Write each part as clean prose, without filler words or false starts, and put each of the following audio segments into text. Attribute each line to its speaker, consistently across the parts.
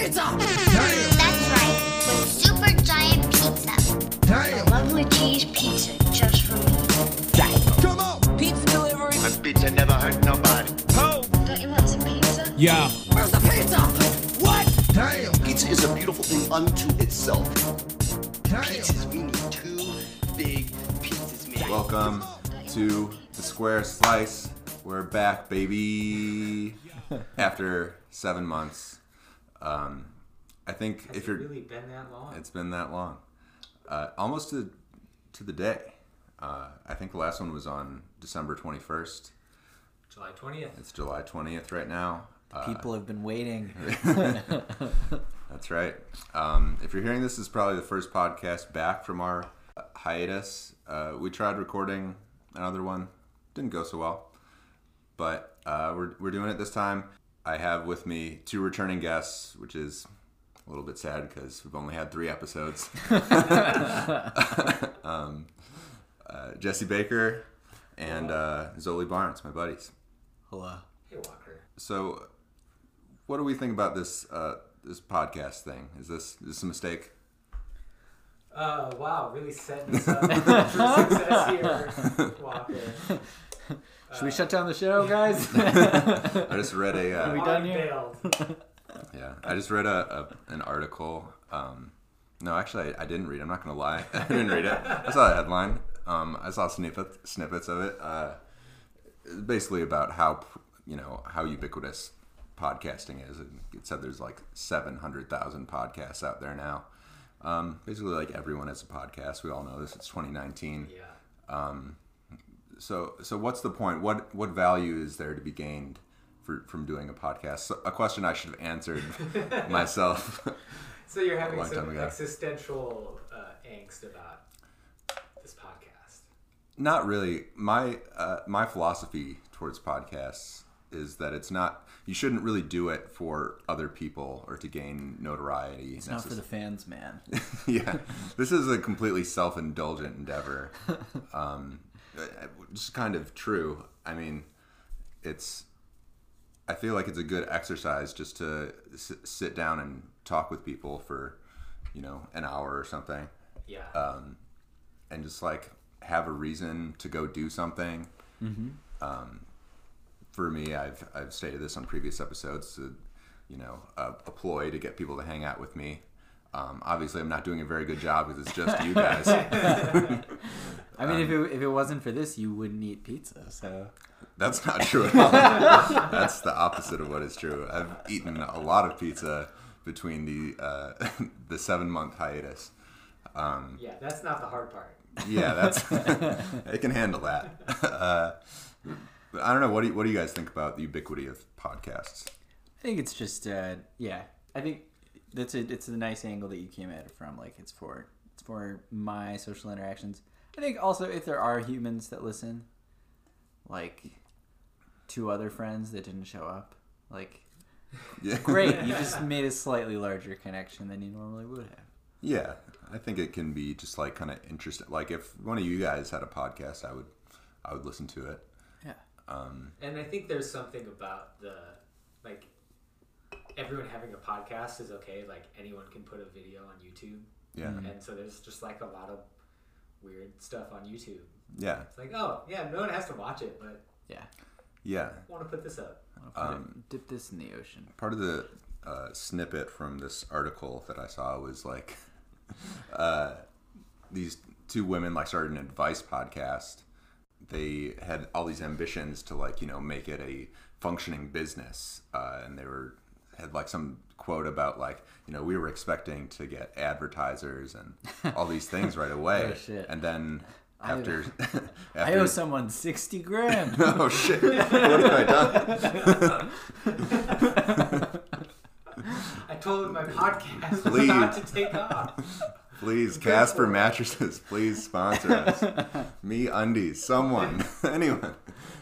Speaker 1: pizza!
Speaker 2: That's right, with super giant pizza.
Speaker 1: Damn!
Speaker 2: A lovely cheese pizza just for me.
Speaker 1: Come on!
Speaker 3: Pizza delivery.
Speaker 4: My pizza never hurt nobody.
Speaker 2: Don't you want some pizza?
Speaker 5: Yeah.
Speaker 1: Where's the pizza? What? Damn!
Speaker 4: Pizza is a beautiful thing unto itself.
Speaker 1: Damn!
Speaker 4: Pizzas, we need 2 big pizzas, man.
Speaker 6: Welcome to the Square Slice. We're back, baby. After 7 months. I think
Speaker 7: Has
Speaker 6: if
Speaker 7: it
Speaker 6: you're,
Speaker 7: really been that long?
Speaker 6: it's been that long, almost to the day. I think the last one was on December 21st.
Speaker 7: July 20th.
Speaker 6: It's July 20th right now.
Speaker 3: People have been waiting.
Speaker 6: That's right. If you're hearing this, is probably the first podcast back from our hiatus. We tried recording another one, didn't go so well, but we're doing it this time. I have with me 2 returning guests, which is a little bit sad because we've only had 3 episodes. Jesse Baker and Zoli Barnes, my buddies.
Speaker 3: Hello.
Speaker 7: Hey, Walker.
Speaker 6: So, what do we think about this this podcast thing? Is this a mistake?
Speaker 7: Wow, really setting us up for success here, Walker.
Speaker 3: Should we shut down the show, guys?
Speaker 6: I just read
Speaker 3: Are we
Speaker 6: a
Speaker 3: done here?
Speaker 7: Bailed.
Speaker 6: I just read an article. No, actually, I didn't read. I'm not gonna lie. I didn't read it. I saw a headline. I saw snippets of it. Basically about how ubiquitous podcasting is. It said there's like 700,000 podcasts out there now. Basically, like everyone has a podcast. We all know this. It's 2019.
Speaker 7: Yeah.
Speaker 6: So what's the point? What value is there to be gained from doing a podcast? So, a question I should have answered myself.
Speaker 7: So you're having
Speaker 6: long time
Speaker 7: some
Speaker 6: ago.
Speaker 7: existential angst about this podcast.
Speaker 6: Not really. My philosophy towards podcasts is that it's not. You shouldn't really do it for other people or to gain notoriety.
Speaker 3: It's not for the fans, man.
Speaker 6: Yeah, this is a completely self-indulgent endeavor. It's kind of true. I mean, I feel like it's a good exercise just to sit down and talk with people for, an hour or something.
Speaker 7: Yeah.
Speaker 6: And just like have a reason to go do something.
Speaker 3: Mm-hmm.
Speaker 6: For me, I've stated this on previous episodes, a ploy to get people to hang out with me. Obviously, I'm not doing a very good job because it's just you guys.
Speaker 3: I mean, if it wasn't for this, you wouldn't eat pizza. So
Speaker 6: That's not true at all. That's the opposite of what is true. I've eaten a lot of pizza between the 7-month hiatus.
Speaker 7: Yeah, that's not the hard part.
Speaker 6: Yeah, I can handle that. But I don't know. What do you guys think about the ubiquity of podcasts?
Speaker 3: I think it's just I think it's a nice angle that you came at it from. Like it's for my social interactions. I think also if there are humans that listen, like 2 other friends that didn't show up, like
Speaker 6: Yeah.
Speaker 3: great, you just made a slightly larger connection than you normally would have.
Speaker 6: Yeah, I think it can be just like kind of interesting. Like if one of you guys had a podcast, I would listen to it.
Speaker 3: Yeah.
Speaker 7: And I think there's something about everyone having a podcast is okay. Like anyone can put a video on YouTube.
Speaker 6: Yeah.
Speaker 7: And so there's just like a lot of weird stuff on YouTube.
Speaker 6: Yeah.
Speaker 7: It's like, oh, yeah, no one has to watch it, but
Speaker 3: Yeah.
Speaker 6: Yeah.
Speaker 7: I want to put this up.
Speaker 3: Dip this in the ocean.
Speaker 6: Part of the snippet from this article that I saw was like these 2 women like started an advice podcast. They had all these ambitions to make it a functioning business, and they had like some quote about like we were expecting to get advertisers and all these things right away.
Speaker 3: Oh, shit.
Speaker 6: And then after
Speaker 3: I owe someone $60,000.
Speaker 6: oh shit, what have I done?
Speaker 7: I told them my podcast was
Speaker 6: Please.
Speaker 7: about to take off.
Speaker 6: Please, Casper Mattresses, please sponsor us. Me Undies, someone, anyone.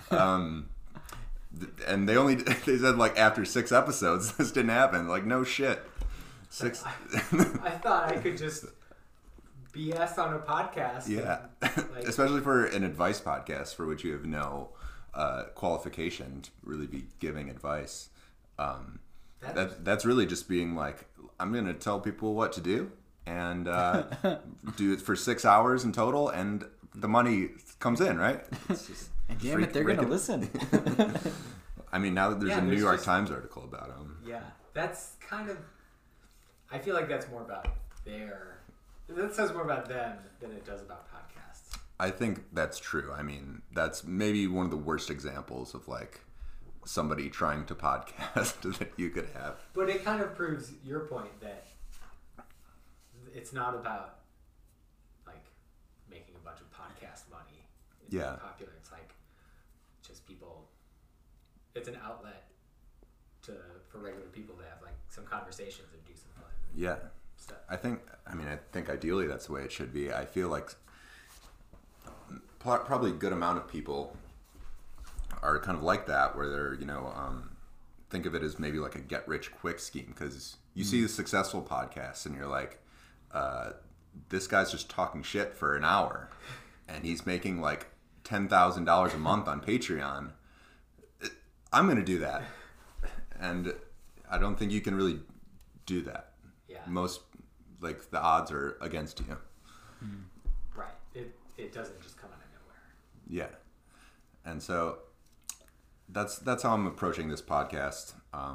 Speaker 6: And they said like after 6 episodes, this didn't happen. Like no shit. 6.
Speaker 7: I thought I could just BS on a podcast.
Speaker 6: Yeah,
Speaker 7: and,
Speaker 6: especially for an advice podcast for which you have no qualification to really be giving advice. That's really just being like, I'm gonna tell people what to do and do it for 6 hours in total, and the money comes in, right? It's just
Speaker 3: And damn it, they're going to
Speaker 6: freaking-
Speaker 3: listen.
Speaker 6: I mean, now that there's
Speaker 7: Yeah,
Speaker 6: a New
Speaker 7: there's
Speaker 6: York
Speaker 7: just-
Speaker 6: Times article about him.
Speaker 7: Yeah, that's kind of. I feel like that's more about their. That says more about them than it does about podcasts.
Speaker 6: I think that's true. I mean, that's maybe one of the worst examples of like somebody trying to podcast that you could have.
Speaker 7: But it kind of proves your point that it's not about like making a bunch of podcast money. It's
Speaker 6: Yeah.
Speaker 7: popular. It's like just people. It's an outlet for regular people to have like some conversations and do some fun
Speaker 6: Yeah.
Speaker 7: stuff.
Speaker 6: I think ideally that's the way it should be. I feel like probably a good amount of people are kind of like that, where they're, think of it as maybe like a get rich quick scheme, because you see the successful podcasts and you're like, this guy's just talking shit for an hour and he's making like $10,000 a month on Patreon. I'm going to do that. And I don't think you can really do that.
Speaker 7: Yeah.
Speaker 6: Most, like, the odds are against you.
Speaker 7: Right. It doesn't just come out of nowhere.
Speaker 6: Yeah. And so that's how I'm approaching this podcast.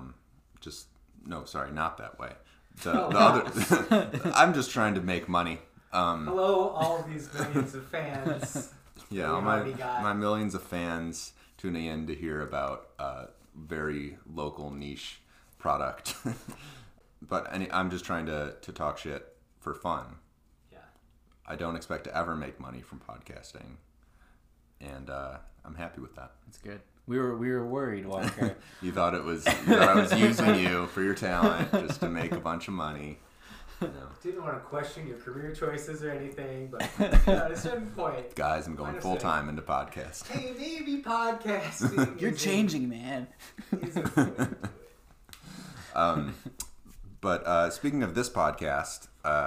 Speaker 6: Not that way. I'm just trying to make money.
Speaker 7: Hello, all of these millions of fans.
Speaker 6: Yeah,
Speaker 7: We've
Speaker 6: all
Speaker 7: already got-
Speaker 6: my millions of fans tuning in to hear about very local niche product. But I'm just trying to talk shit for fun.
Speaker 7: Yeah.
Speaker 6: I don't expect to ever make money from podcasting, and I'm happy with that.
Speaker 3: That's good. We were worried, Walker.
Speaker 6: You thought I was using you for your talent just to make a bunch of money.
Speaker 7: Didn't want to question your career choices or anything, but at a certain point,
Speaker 6: Guys, I'm going
Speaker 7: Honestly.
Speaker 6: full time into podcast.
Speaker 7: hey, maybe podcasting.
Speaker 3: You're
Speaker 7: isn't-
Speaker 3: changing, man.
Speaker 7: isn't the way to do it.
Speaker 6: But speaking of this podcast,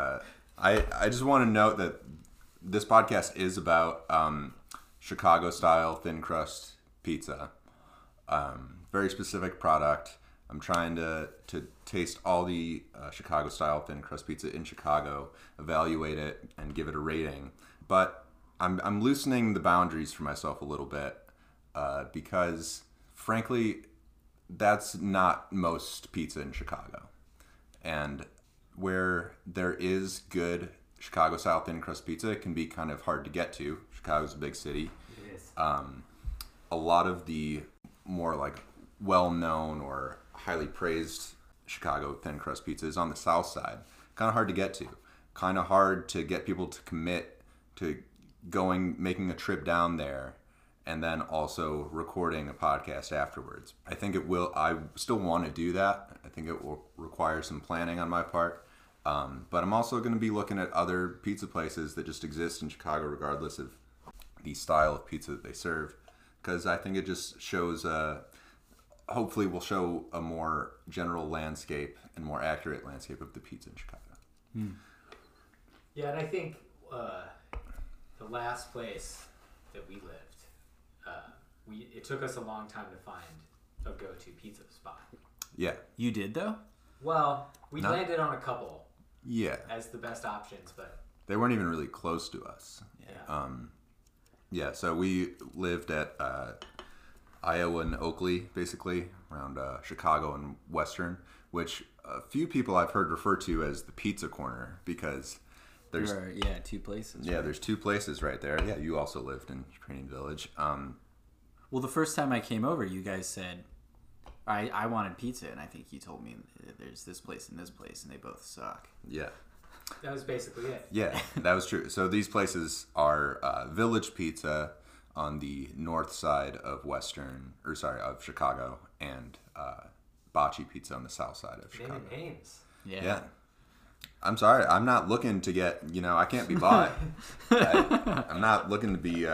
Speaker 6: I just want to note that this podcast is about Chicago style thin crust pizza. Very specific product. I'm trying to taste all the Chicago style thin crust pizza in Chicago, evaluate it, and give it a rating. But I'm loosening the boundaries for myself a little bit because, frankly, that's not most pizza in Chicago. And where there is good Chicago style thin crust pizza, it can be kind of hard to get to. Chicago's a big city.
Speaker 7: It is.
Speaker 6: A lot of the more like well-known or highly praised Chicago thin crust pizza is on the south side. Kind of hard to get to. Kind of hard to get people to commit to making a trip down there and then also recording a podcast afterwards. I still want to do that. I think it will require some planning on my part. But I'm also going to be looking at other pizza places that just exist in Chicago regardless of the style of pizza that they serve. Because I think it just shows, hopefully will show a more general landscape and more accurate landscape of the pizza in Chicago.
Speaker 7: Yeah, and I think the last place that we lived, it took us a long time to find a go-to pizza spot.
Speaker 6: Yeah.
Speaker 3: You did though?
Speaker 7: Well, we
Speaker 6: No.
Speaker 7: landed on a couple
Speaker 6: Yeah.
Speaker 7: as the best options, but
Speaker 6: They weren't even really close to us.
Speaker 7: yeah.
Speaker 6: Yeah, so we lived at Iowa and Oakley, basically, around Chicago and Western, which a few people I've heard refer to as the pizza corner because there's
Speaker 3: There are, two places.
Speaker 6: yeah, there's two places right there. Yeah, you also lived in Ukrainian Village.
Speaker 3: Well, the first time I came over, you guys said I wanted pizza, and I think you told me there's this place and this place, and they both suck.
Speaker 6: Yeah.
Speaker 7: That was basically it.
Speaker 6: Yeah, that was true. So these places are Village Pizza on the north side of of Chicago, and Bocce Pizza on the south side of Chicago.
Speaker 7: Naming names.
Speaker 6: Yeah. I'm sorry. I'm not looking to get, I can't be bought. I'm not looking to be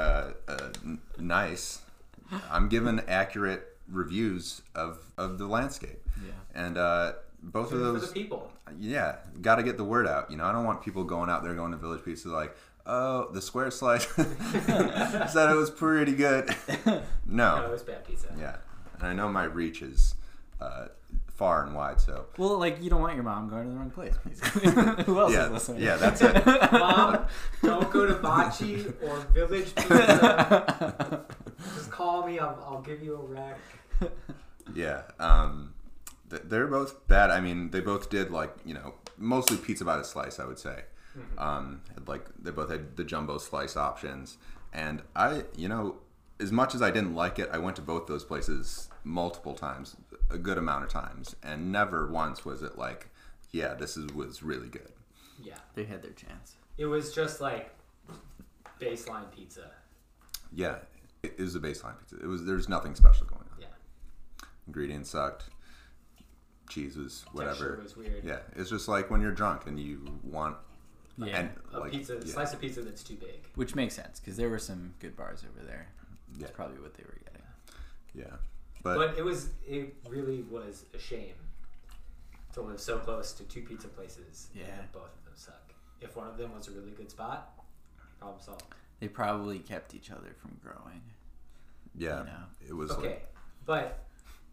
Speaker 6: nice. I'm giving accurate reviews of the landscape.
Speaker 3: Yeah.
Speaker 6: And both of
Speaker 7: For
Speaker 6: those,
Speaker 7: the people.
Speaker 6: yeah, got to get the word out. I don't want people going out there going to Village Pizza like, oh, the square slice said it was pretty good.
Speaker 7: No, it
Speaker 6: No.
Speaker 7: was bad pizza.
Speaker 6: Yeah. And I know my reach is far and wide. So
Speaker 3: Well, like, you don't want your mom going to the wrong place, basically. Who else is listening?
Speaker 6: yeah, that's it.
Speaker 7: Mom, don't go to Bocce or Village Pizza. Just call me. I'll give you a rack.
Speaker 6: Yeah, they're both bad. I mean, they both did like mostly pizza by the slice, I would say. They both had the jumbo slice options, and I, as much as I didn't like it, I went to both those places multiple times, a good amount of times, and never once was it like, yeah, was really good.
Speaker 7: Yeah,
Speaker 3: They had their chance.
Speaker 7: it was just like baseline pizza.
Speaker 6: Yeah, it was a baseline pizza. There's nothing special going on.
Speaker 7: Yeah,
Speaker 6: Ingredients sucked. Cheese was whatever.
Speaker 7: texture was weird.
Speaker 6: Yeah, it's just like when you're drunk and you want
Speaker 3: Yeah.
Speaker 6: and
Speaker 7: A
Speaker 6: like
Speaker 7: pizza,
Speaker 6: yeah.
Speaker 7: slice of pizza that's too big.
Speaker 3: Which makes sense, because there were some good bars over there.
Speaker 6: Yeah.
Speaker 3: That's probably what they were getting.
Speaker 6: Yeah,
Speaker 7: But it really was a shame to live so close to two pizza places.
Speaker 3: Yeah.
Speaker 7: And both of them suck. If one of them was a really good spot, problem solved.
Speaker 3: They probably kept each other from growing.
Speaker 6: yeah, it was
Speaker 7: Okay,
Speaker 6: like
Speaker 7: but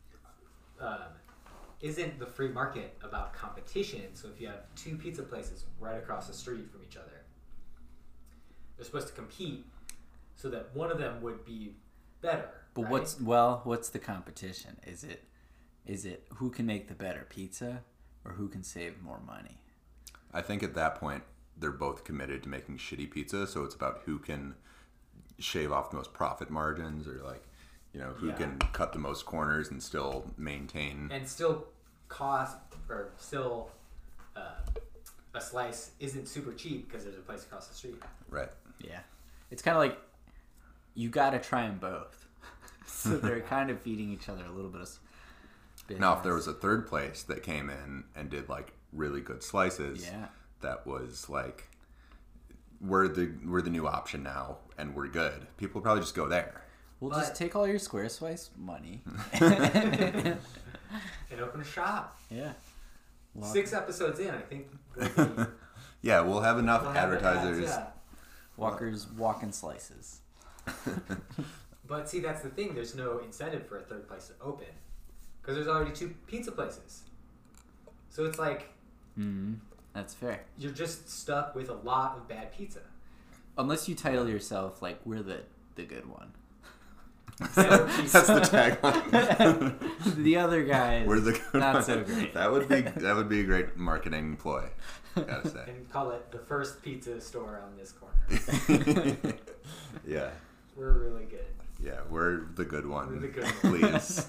Speaker 7: isn't the free market about competition? So if you have two pizza places right across the street from each other, they're supposed to compete so that one of them would be better.
Speaker 3: But
Speaker 7: right?
Speaker 3: what's the competition? Is it who can make the better pizza or who can save more money?
Speaker 6: I think at that point they're both committed to making shitty pizza, so it's about who can shave off the most profit margins, or like who
Speaker 7: Yeah.
Speaker 6: can cut the most corners and still maintain.
Speaker 7: And still cost, or still a slice isn't super cheap because there's a place across the street.
Speaker 6: Right.
Speaker 3: Yeah. It's kind of like you got to try them both. So they're kind of feeding each other a little bit of business.
Speaker 6: Now, if there was a third place that came in and did like really good slices,
Speaker 3: Yeah.
Speaker 6: that was like we're the new option now and we're good, people would probably just go there.
Speaker 3: We'll
Speaker 7: But-
Speaker 3: just take all your Square Slice money.
Speaker 7: And open a shop.
Speaker 3: Yeah.
Speaker 7: 6 episodes in, I think. We'll be-
Speaker 6: Yeah, we'll have enough
Speaker 7: we'll have the
Speaker 6: advertisers.
Speaker 7: ads, yeah.
Speaker 3: Walker's walking slices.
Speaker 7: But see, that's the thing. There's no incentive for a third place to open because there's already 2 pizza places. So it's like
Speaker 3: That's fair.
Speaker 7: you're just stuck with a lot of bad pizza.
Speaker 3: Unless you title yourself like we're the good one.
Speaker 7: Better
Speaker 6: That's
Speaker 7: pizza.
Speaker 6: the tagline.
Speaker 3: The other guys
Speaker 6: We're the good
Speaker 3: not
Speaker 6: one.
Speaker 3: so great.
Speaker 6: That would be a great marketing ploy, gotta say.
Speaker 7: And call it the first pizza store on this corner.
Speaker 6: Yeah,
Speaker 7: We're really good.
Speaker 6: yeah, we're the good one.
Speaker 7: We're the good one.
Speaker 6: Please.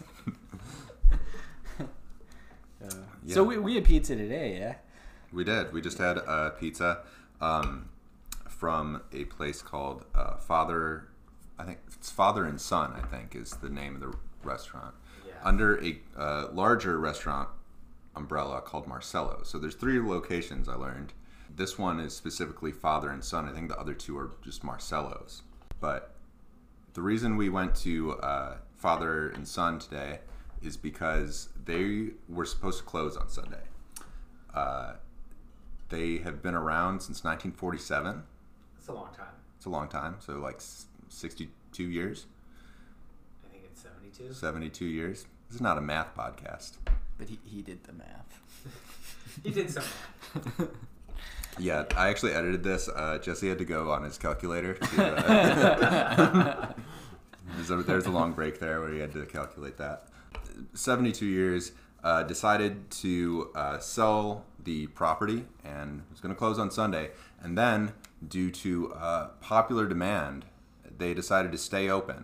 Speaker 6: Yeah.
Speaker 3: So we had pizza today, yeah?
Speaker 6: We did. We just had a pizza from a place called Father. I think it's Father and Son. I think is the name of the restaurant.
Speaker 7: Yeah.
Speaker 6: Under a larger restaurant umbrella called Marcello. So there's 3 locations. I learned. This one is specifically Father and Son. I think the other 2 are just Marcellos. But the reason we went to Father and Son today is because they were supposed to close on Sunday. They have been around since 1947.
Speaker 7: It's a long time.
Speaker 6: It's a long time. So like 62 years,
Speaker 7: I think it's 72.
Speaker 6: 72 years. This is not a math podcast.
Speaker 3: But he did the math.
Speaker 7: He did some.
Speaker 6: Yeah, I actually edited this. Jesse had to go on his calculator. To, there's a long break there where he had to calculate that. 72 years. Decided to sell the property and was going to close on Sunday. And then, due to popular demand, they decided to stay open.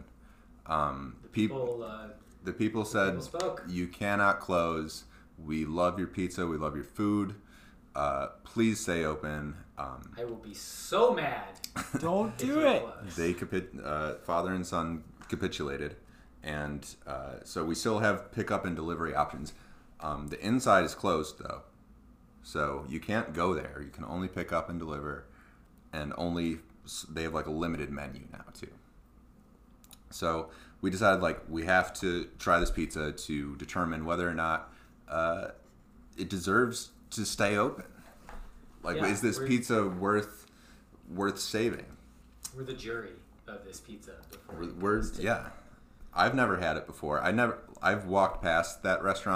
Speaker 6: The people said,
Speaker 7: people spoke.
Speaker 6: "You cannot close. We love your pizza. We love your food. Please stay open."
Speaker 7: I will be so mad.
Speaker 3: Don't
Speaker 7: if
Speaker 3: do
Speaker 7: you
Speaker 3: it.
Speaker 7: close.
Speaker 6: Father and son capitulated, and so we still have pickup and delivery options. The inside is closed though, so you can't go there. You can only pick up and deliver, and they have like a limited menu now too. So we decided we have to try this pizza to determine whether or not it deserves to stay open.
Speaker 7: Yeah,
Speaker 6: is this pizza worth saving?
Speaker 7: We're the jury of this pizza. Before we
Speaker 6: We're
Speaker 7: taste it.
Speaker 6: yeah. I've never had it before. I've walked past that restaurant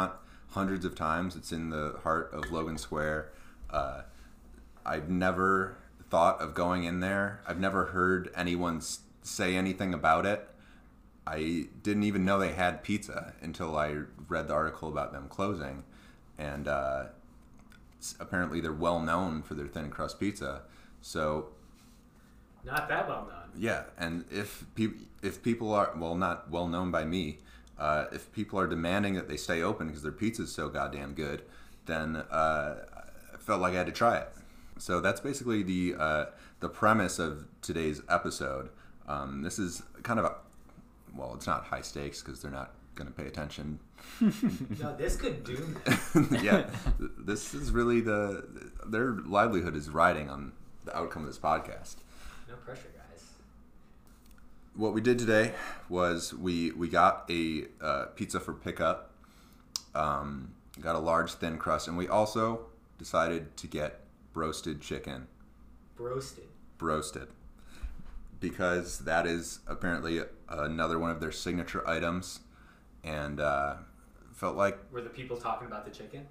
Speaker 6: hundreds of times. It's in the heart of Logan Square. I've never thought of going in there. I've never heard anyone say anything about it. I didn't even know they had pizza until I read the article about them closing. And apparently they're well known for their thin crust pizza. So
Speaker 7: Not that well known.
Speaker 6: yeah, and if people are, well, not well known by me, if people are demanding that they stay open because their pizza's so goddamn good, then I felt like I had to try it. So that's basically the premise of today's episode. This is kind of well, it's not high stakes because they're not going to pay attention.
Speaker 7: No, this could doom them.
Speaker 6: Yeah, this is really their livelihood is riding on the outcome of this podcast.
Speaker 7: No pressure, guys.
Speaker 6: What we did today was we got a pizza for pickup, got a large thin crust, and we also decided to get broasted chicken. Broasted. Because that is apparently another one of their signature items, and felt like
Speaker 7: Were the people talking about the chicken?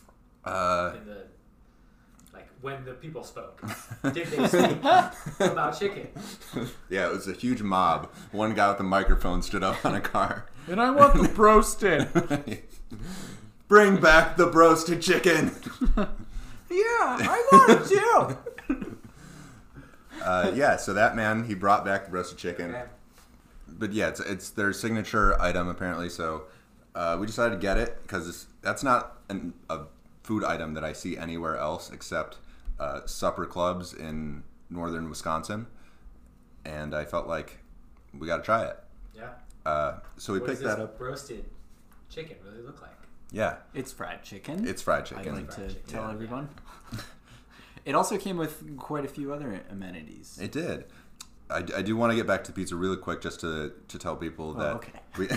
Speaker 7: When the people spoke, did they speak about chicken?
Speaker 6: yeah, it was a huge mob. One guy with a microphone stood up on a car.
Speaker 3: And I want the broasted.
Speaker 6: Bring back the broasted chicken.
Speaker 3: Yeah, I want it too.
Speaker 6: Yeah, so that man, he brought back the roasted chicken.
Speaker 7: Okay.
Speaker 6: But yeah, it's their signature item apparently. So we decided to get it because that's not a food item that I see anywhere else except supper clubs in northern Wisconsin. And I felt like we got to try it.
Speaker 7: Yeah.
Speaker 6: So we
Speaker 7: What does
Speaker 6: picked that
Speaker 7: this
Speaker 6: up.
Speaker 7: roasted chicken really look like?
Speaker 6: Yeah,
Speaker 3: It's fried chicken.
Speaker 6: it's fried
Speaker 3: I
Speaker 6: chicken.
Speaker 3: like to
Speaker 7: Fried chicken.
Speaker 3: tell
Speaker 6: Yeah.
Speaker 3: everyone. It also came with quite a few other amenities.
Speaker 6: It did. I do want to get back to pizza really quick just to tell people that
Speaker 3: okay.
Speaker 6: we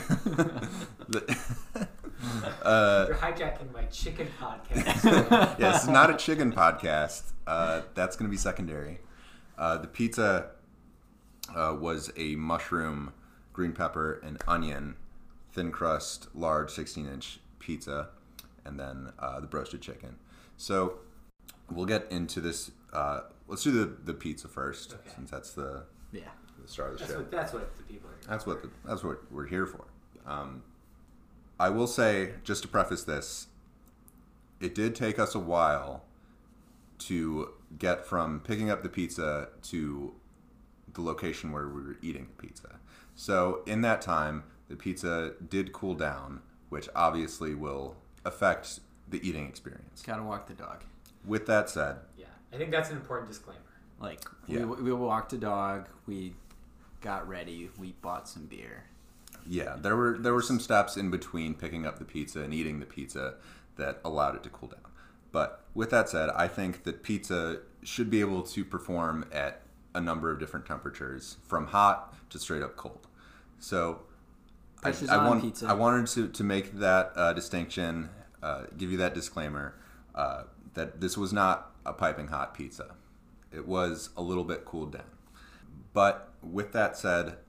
Speaker 7: You're hijacking my chicken podcast.
Speaker 6: yeah, this is not a chicken podcast. That's going to be secondary. The pizza was a mushroom, green pepper, and onion, thin crust, large 16-inch pizza, and then the broasted chicken. So we'll get into this. Let's do the pizza first,
Speaker 7: Okay.
Speaker 6: since that's the
Speaker 3: Yeah.
Speaker 6: start of the show.
Speaker 7: That's what the people are.
Speaker 6: That's what we're here for. I will say, just to preface this, it did take us a while to get from picking up the pizza to the location where we were eating the pizza. So in that time, the pizza did cool down, which obviously will affect the eating experience.
Speaker 3: Gotta walk the dog.
Speaker 6: With that said,
Speaker 7: Yeah, I think that's an important disclaimer.
Speaker 3: Like,
Speaker 6: Yeah.
Speaker 3: we walked the dog, we got ready, we bought some beer.
Speaker 6: yeah, there were some steps in between picking up the pizza and eating the pizza that allowed it to cool down. But with that said, I think that pizza should be able to perform at a number of different temperatures, from hot to straight up cold. So
Speaker 3: Pressure's on pizza.
Speaker 6: I wanted to make that distinction, give you that disclaimer, that this was not a piping hot pizza. It was a little bit cooled down. But with that said,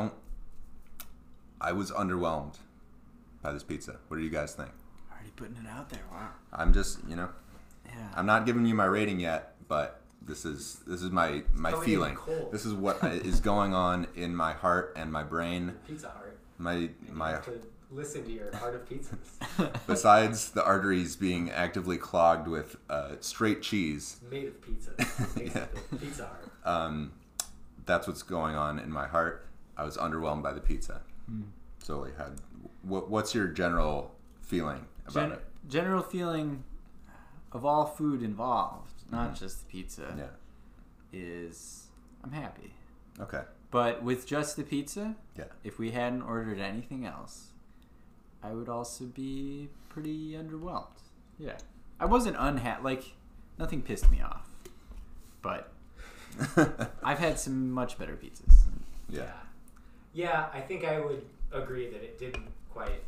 Speaker 6: I was underwhelmed by this pizza. What do you guys think?
Speaker 3: Already putting it out there. Wow.
Speaker 6: I'm just,
Speaker 3: Yeah.
Speaker 6: I'm not giving you my rating yet, but this is my
Speaker 7: Coming in
Speaker 6: feeling.
Speaker 7: cold.
Speaker 6: This is what is going on in my heart and my brain.
Speaker 7: Pizza Heart.
Speaker 6: My
Speaker 7: You have to listen to your heart of pizzas.
Speaker 6: besides the arteries being actively clogged with straight cheese,
Speaker 7: Made of pizza. Makes
Speaker 6: Yeah.
Speaker 7: it the Pizza Heart.
Speaker 6: that's what's going on in my heart. I was underwhelmed by the pizza. So, what's your general feeling about it?
Speaker 3: General feeling of all food involved, not just the pizza,
Speaker 6: Yeah.
Speaker 3: is I'm happy.
Speaker 6: Okay.
Speaker 3: But with just the pizza,
Speaker 6: Yeah.
Speaker 3: if we hadn't ordered anything else, I would also be pretty underwhelmed. Yeah. I wasn't unhappy. Like, nothing pissed me off. But I've had some much better pizzas.
Speaker 6: Yeah.
Speaker 7: Yeah, I think I would agree that it didn't quite.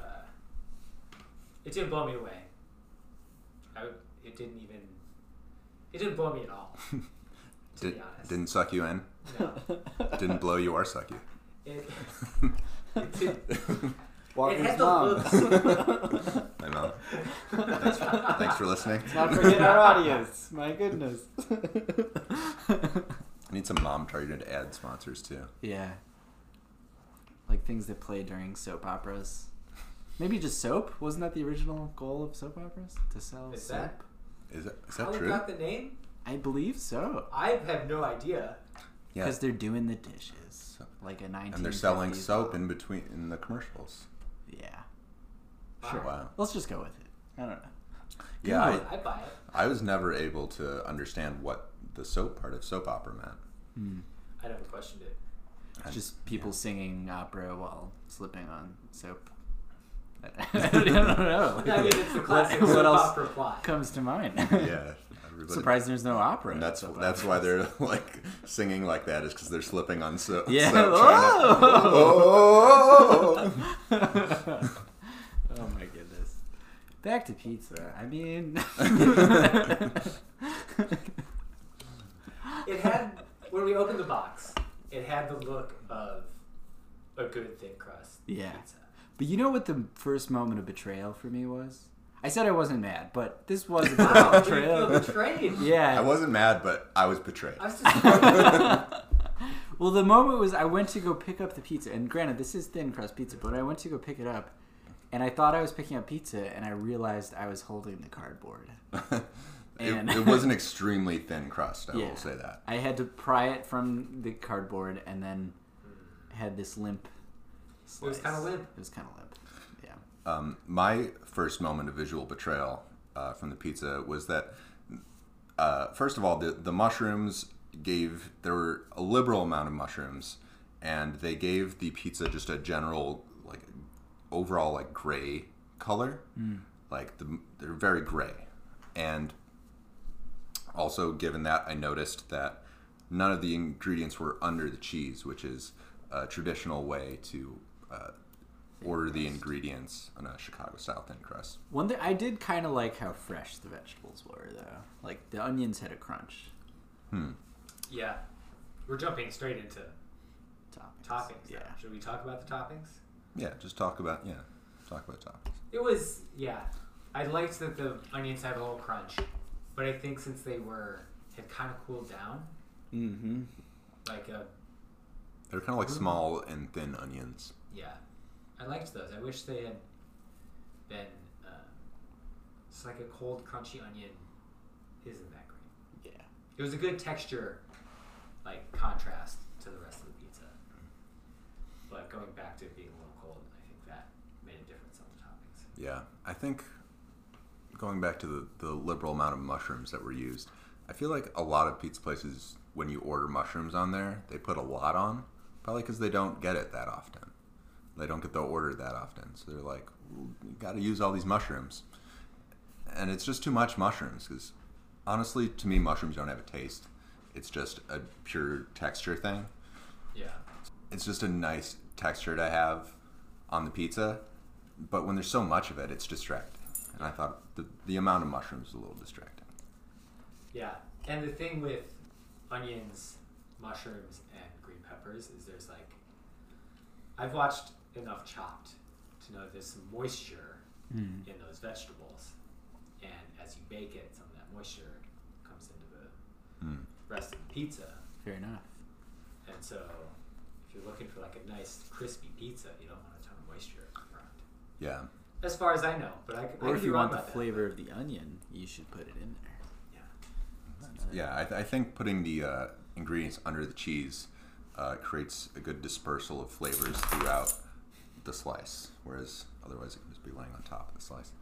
Speaker 7: It didn't blow me away. It didn't blow me at all. To be honest.
Speaker 6: Didn't suck you in.
Speaker 7: No.
Speaker 6: Didn't blow you or suck you.
Speaker 7: It did.
Speaker 3: Walker's
Speaker 7: had the
Speaker 3: mom.
Speaker 7: looks.
Speaker 6: I know. Thanks for listening.
Speaker 3: Not forget our audience. My goodness.
Speaker 6: I need some mom targeted ad sponsors too.
Speaker 3: Yeah. Like things that play during soap operas. Maybe just soap? Wasn't that the original goal of soap operas? To sell
Speaker 7: Is
Speaker 3: soap?
Speaker 7: that
Speaker 6: Is that
Speaker 7: how we
Speaker 6: true?
Speaker 7: got the name?
Speaker 3: I believe so.
Speaker 7: I have no idea.
Speaker 6: Yeah.
Speaker 3: Because they're doing the dishes. Like a 1950s.
Speaker 6: And they're selling soap in between in the commercials.
Speaker 3: Yeah.
Speaker 7: Sure.
Speaker 6: Wow.
Speaker 3: Let's just go with it. I don't know.
Speaker 6: Yeah,
Speaker 3: Good.
Speaker 7: I buy it.
Speaker 6: I was never able to understand what the soap part of soap opera meant.
Speaker 7: I never questioned it.
Speaker 3: Just people singing opera while slipping on soap. I don't know.
Speaker 7: I mean, it's the classic
Speaker 3: What
Speaker 7: soap
Speaker 3: else
Speaker 7: opera plot.
Speaker 3: comes to mind?
Speaker 6: Yeah, everybody.
Speaker 3: Surprised there's no opera.
Speaker 6: And
Speaker 3: in
Speaker 6: that's
Speaker 3: soap
Speaker 6: that's
Speaker 3: operas.
Speaker 6: why they're like singing like that is because they're slipping on soap.
Speaker 3: Yeah.
Speaker 6: soap,
Speaker 3: Oh!
Speaker 6: trying to-
Speaker 3: Oh my goodness. Back to pizza. I mean,
Speaker 7: It had, when we opened the box, it had the look of a good thin crust
Speaker 3: Yeah.
Speaker 7: pizza.
Speaker 3: but you know what the first moment of betrayal for me was? I said I wasn't mad, but this was a bit
Speaker 7: Wow,
Speaker 3: of
Speaker 7: you feel
Speaker 3: betrayal.
Speaker 7: betrayed.
Speaker 3: Yeah.
Speaker 6: I wasn't mad, but I was betrayed.
Speaker 7: I was just
Speaker 3: Well, the moment was I went to go pick up the pizza, and granted, this is thin crust pizza, but I went to go pick it up, and I thought I was picking up pizza, and I realized I was holding the cardboard. And-
Speaker 6: it was an extremely thin crust. I
Speaker 3: Yeah.
Speaker 6: will say that.
Speaker 3: I had to pry it from the cardboard, and then had this limp slice.
Speaker 7: It was kinda limp.
Speaker 3: It was kind of limp. Yeah.
Speaker 6: My first moment of visual betrayal from the pizza was that, first of all, the mushrooms there were a liberal amount of mushrooms, and they gave the pizza just a general, like, overall, like, gray color. Like, they're very gray. And also, given that, I noticed that none of the ingredients were under the cheese, which is a traditional way to order the ingredients on a Chicago-style thin crust.
Speaker 3: One thing I did kind of like how fresh the vegetables were, though. Like the onions had a crunch.
Speaker 7: Yeah. We're jumping straight into toppings.
Speaker 3: Yeah.
Speaker 7: now. Should we talk about the toppings?
Speaker 6: Yeah, just talk about toppings.
Speaker 7: It was, yeah. I liked that the onions had a little crunch, but I think since they had kind of cooled down,
Speaker 3: Mm-hmm.
Speaker 7: like
Speaker 6: They're kind of like small and thin onions.
Speaker 7: yeah, I liked those. I wish they had been. It's like a cold, crunchy onion isn't that great.
Speaker 3: Yeah.
Speaker 7: It was a good texture, like contrast to the rest of the pizza. But going back to it being a little cold, I think that made a difference on the toppings.
Speaker 6: Yeah, I think going back to the liberal amount of mushrooms that were used, I feel like a lot of pizza places, when you order mushrooms on there, they put a lot on, probably because they don't get it that often. They don't get the order that often, so they're like, you got to use all these mushrooms. And it's just too much mushrooms, because honestly, to me, mushrooms don't have a taste. It's just a pure texture thing.
Speaker 7: Yeah.
Speaker 6: It's just a nice texture to have on the pizza, but when there's so much of it, it's distracting. And I thought the amount of mushrooms was a little distracting.
Speaker 7: Yeah, and the thing with onions, mushrooms, and green peppers is there's like, I've watched enough Chopped to know there's some moisture in those vegetables, and as you bake it, some of that moisture comes into the rest of the pizza,
Speaker 3: Fair enough.
Speaker 7: and so if you're looking for like a nice crispy pizza, you don't want a ton of moisture around.
Speaker 6: Yeah.
Speaker 7: As far as I know, but I
Speaker 3: Or
Speaker 7: could
Speaker 3: if
Speaker 7: be
Speaker 3: you
Speaker 7: wrong
Speaker 3: want the
Speaker 7: about that.
Speaker 3: flavor of the onion, you should put it in there.
Speaker 6: Yeah, I think putting the ingredients under the cheese creates a good dispersal of flavors throughout the slice, whereas otherwise it would just be laying on top of the slice.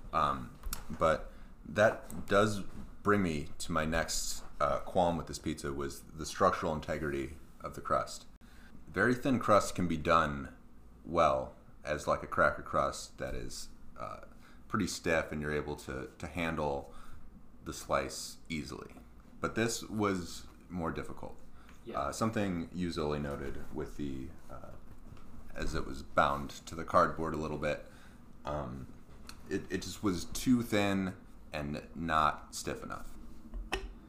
Speaker 6: But that does bring me to my next qualm with this pizza was the structural integrity of the crust. Very thin crust can be done well as like a cracker crust that is pretty stiff and you're able to handle the slice easily. But this was more difficult.
Speaker 7: Yeah.
Speaker 6: Something you, Zoe, noted with the, as it was bound to the cardboard a little bit, it just was too thin and not stiff enough.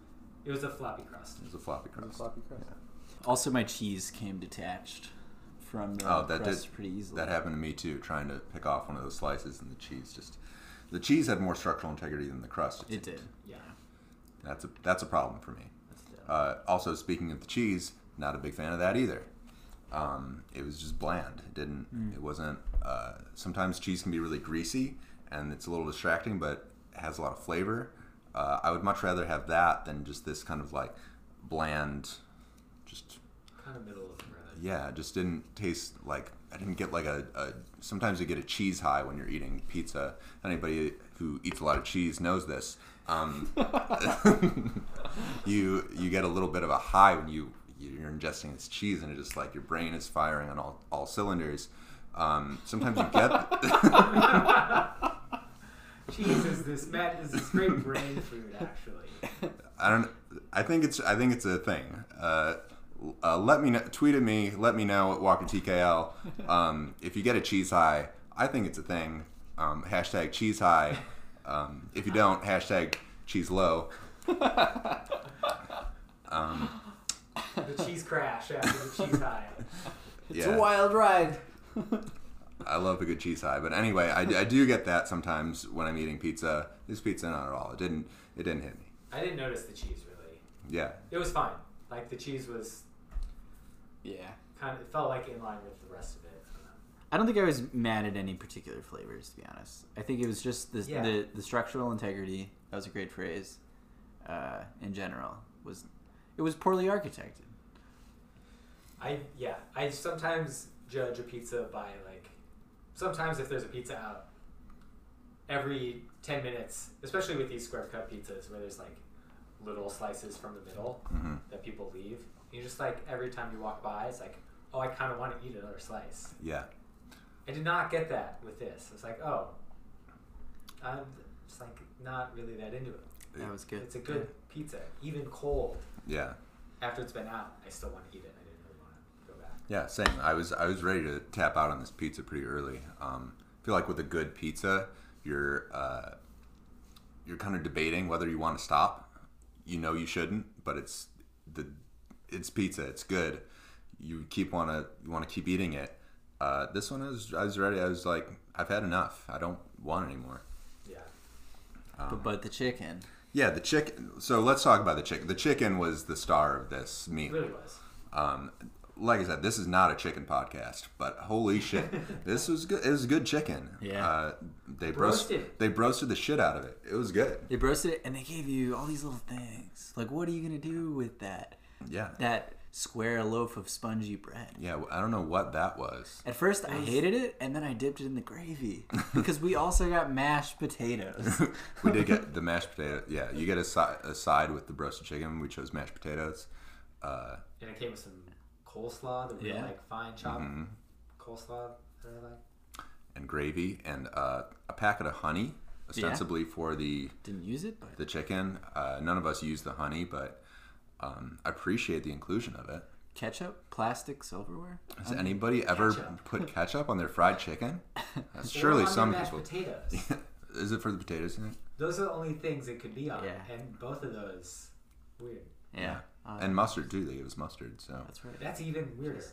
Speaker 7: It was a floppy crust.
Speaker 6: It was a floppy crust.
Speaker 3: Also, my cheese came detached from the
Speaker 6: Oh, that
Speaker 3: crust
Speaker 6: did
Speaker 3: pretty easily.
Speaker 6: that happened to me too. Trying to pick off one of those slices, and the cheese had more structural integrity than the crust.
Speaker 3: It did.
Speaker 7: Yeah.
Speaker 6: That's a problem for me.
Speaker 3: That's
Speaker 6: Also, speaking of the cheese, not a big fan of that either. It was just bland. It didn't. It wasn't. Sometimes cheese can be really greasy, and it's a little distracting, but it has a lot of flavor. I would much rather have that than just this kind of like bland, just
Speaker 7: Kind of middle of the road.
Speaker 6: yeah. It just didn't taste like. I didn't get like a. Sometimes you get a cheese high when you're eating pizza. Anybody who eats a lot of cheese knows this. You get a little bit of a high when you're ingesting this cheese, and it just like your brain is firing on all cylinders. Sometimes you get
Speaker 7: Cheese is this great brain food, actually.
Speaker 6: I think it's a thing. Let me know, tweet at me. Let me know at Walker TKL if you get a cheese high. I think it's a thing. Hashtag cheese high. If you don't, hashtag cheese low.
Speaker 7: The cheese crash after the cheese high.
Speaker 3: It's a wild ride.
Speaker 6: I love a good cheese high, but anyway, I do get that sometimes when I'm eating pizza. This pizza, not at all. It didn't hit me.
Speaker 7: I didn't notice the cheese really.
Speaker 6: Yeah,
Speaker 7: It was fine. Like the cheese was
Speaker 3: Yeah.
Speaker 7: kind of, it felt like in line with the rest of it.
Speaker 3: I don't think I was mad at any particular flavors, to be honest. I think it was just
Speaker 7: Yeah.
Speaker 3: the structural integrity. That was a great phrase. In general, it was poorly architected.
Speaker 7: I sometimes judge a pizza by like, sometimes if there's a pizza out, every 10 minutes, especially with these square cut pizzas where there's like little slices from the middle that people leave, you just like every time you walk by, it's like, oh, I kind of want to eat another slice.
Speaker 6: yeah.
Speaker 7: I did not get that with this. It's like, oh, I'm just like not really that into it.
Speaker 3: That was good.
Speaker 7: It's a good pizza, even cold.
Speaker 6: Yeah.
Speaker 7: After it's been out, I still want to eat it. I didn't really want to go back.
Speaker 6: Yeah, same. I was ready to tap out on this pizza pretty early. I feel like with a good pizza, you're kind of debating whether you want to stop. You know you shouldn't, but it's pizza. It's good. You want to keep eating it. This one I was ready. I was like, I've had enough. I don't want it anymore.
Speaker 7: Yeah.
Speaker 3: But the chicken.
Speaker 6: Yeah, the chicken. So let's talk about the chicken. The chicken was the star of this
Speaker 7: It
Speaker 6: meal.
Speaker 7: really was.
Speaker 6: Like I said, this is not a chicken podcast, but holy shit, this was good. It was good chicken.
Speaker 3: Yeah.
Speaker 6: They
Speaker 7: Broasted.
Speaker 6: They roasted the shit out of it. It was good.
Speaker 3: They roasted it, and they gave you all these little things. Like, what are you gonna do with that?
Speaker 6: Yeah.
Speaker 3: That square loaf of spongy bread.
Speaker 6: Yeah, I don't know what that was.
Speaker 3: At first, I hated it, and then I dipped it in the gravy because we also got mashed potatoes.
Speaker 6: We did get the mashed potato. Yeah, you get a side with the roasted chicken. We chose mashed potatoes.
Speaker 7: And it came with some coleslaw, the real
Speaker 3: Yeah.
Speaker 7: like fine chopped coleslaw that I like.
Speaker 6: And gravy and a packet of honey, ostensibly for the
Speaker 3: Didn't use it, but
Speaker 6: chicken. None of us used the honey, but I appreciate the inclusion of it.
Speaker 3: ketchup, plastic silverware.
Speaker 6: Has anybody ever
Speaker 7: Ketchup.
Speaker 6: put ketchup on their fried chicken?
Speaker 7: Or
Speaker 6: Surely
Speaker 7: on
Speaker 6: some
Speaker 7: their mashed
Speaker 6: people.
Speaker 7: potatoes.
Speaker 6: Is it for the potatoes in it?
Speaker 7: Those are the only things it could be on.
Speaker 3: Yeah.
Speaker 7: And both of those, weird.
Speaker 3: Yeah,
Speaker 6: And mustard too. They gave us mustard. So
Speaker 3: that's right.
Speaker 7: That's even weirder.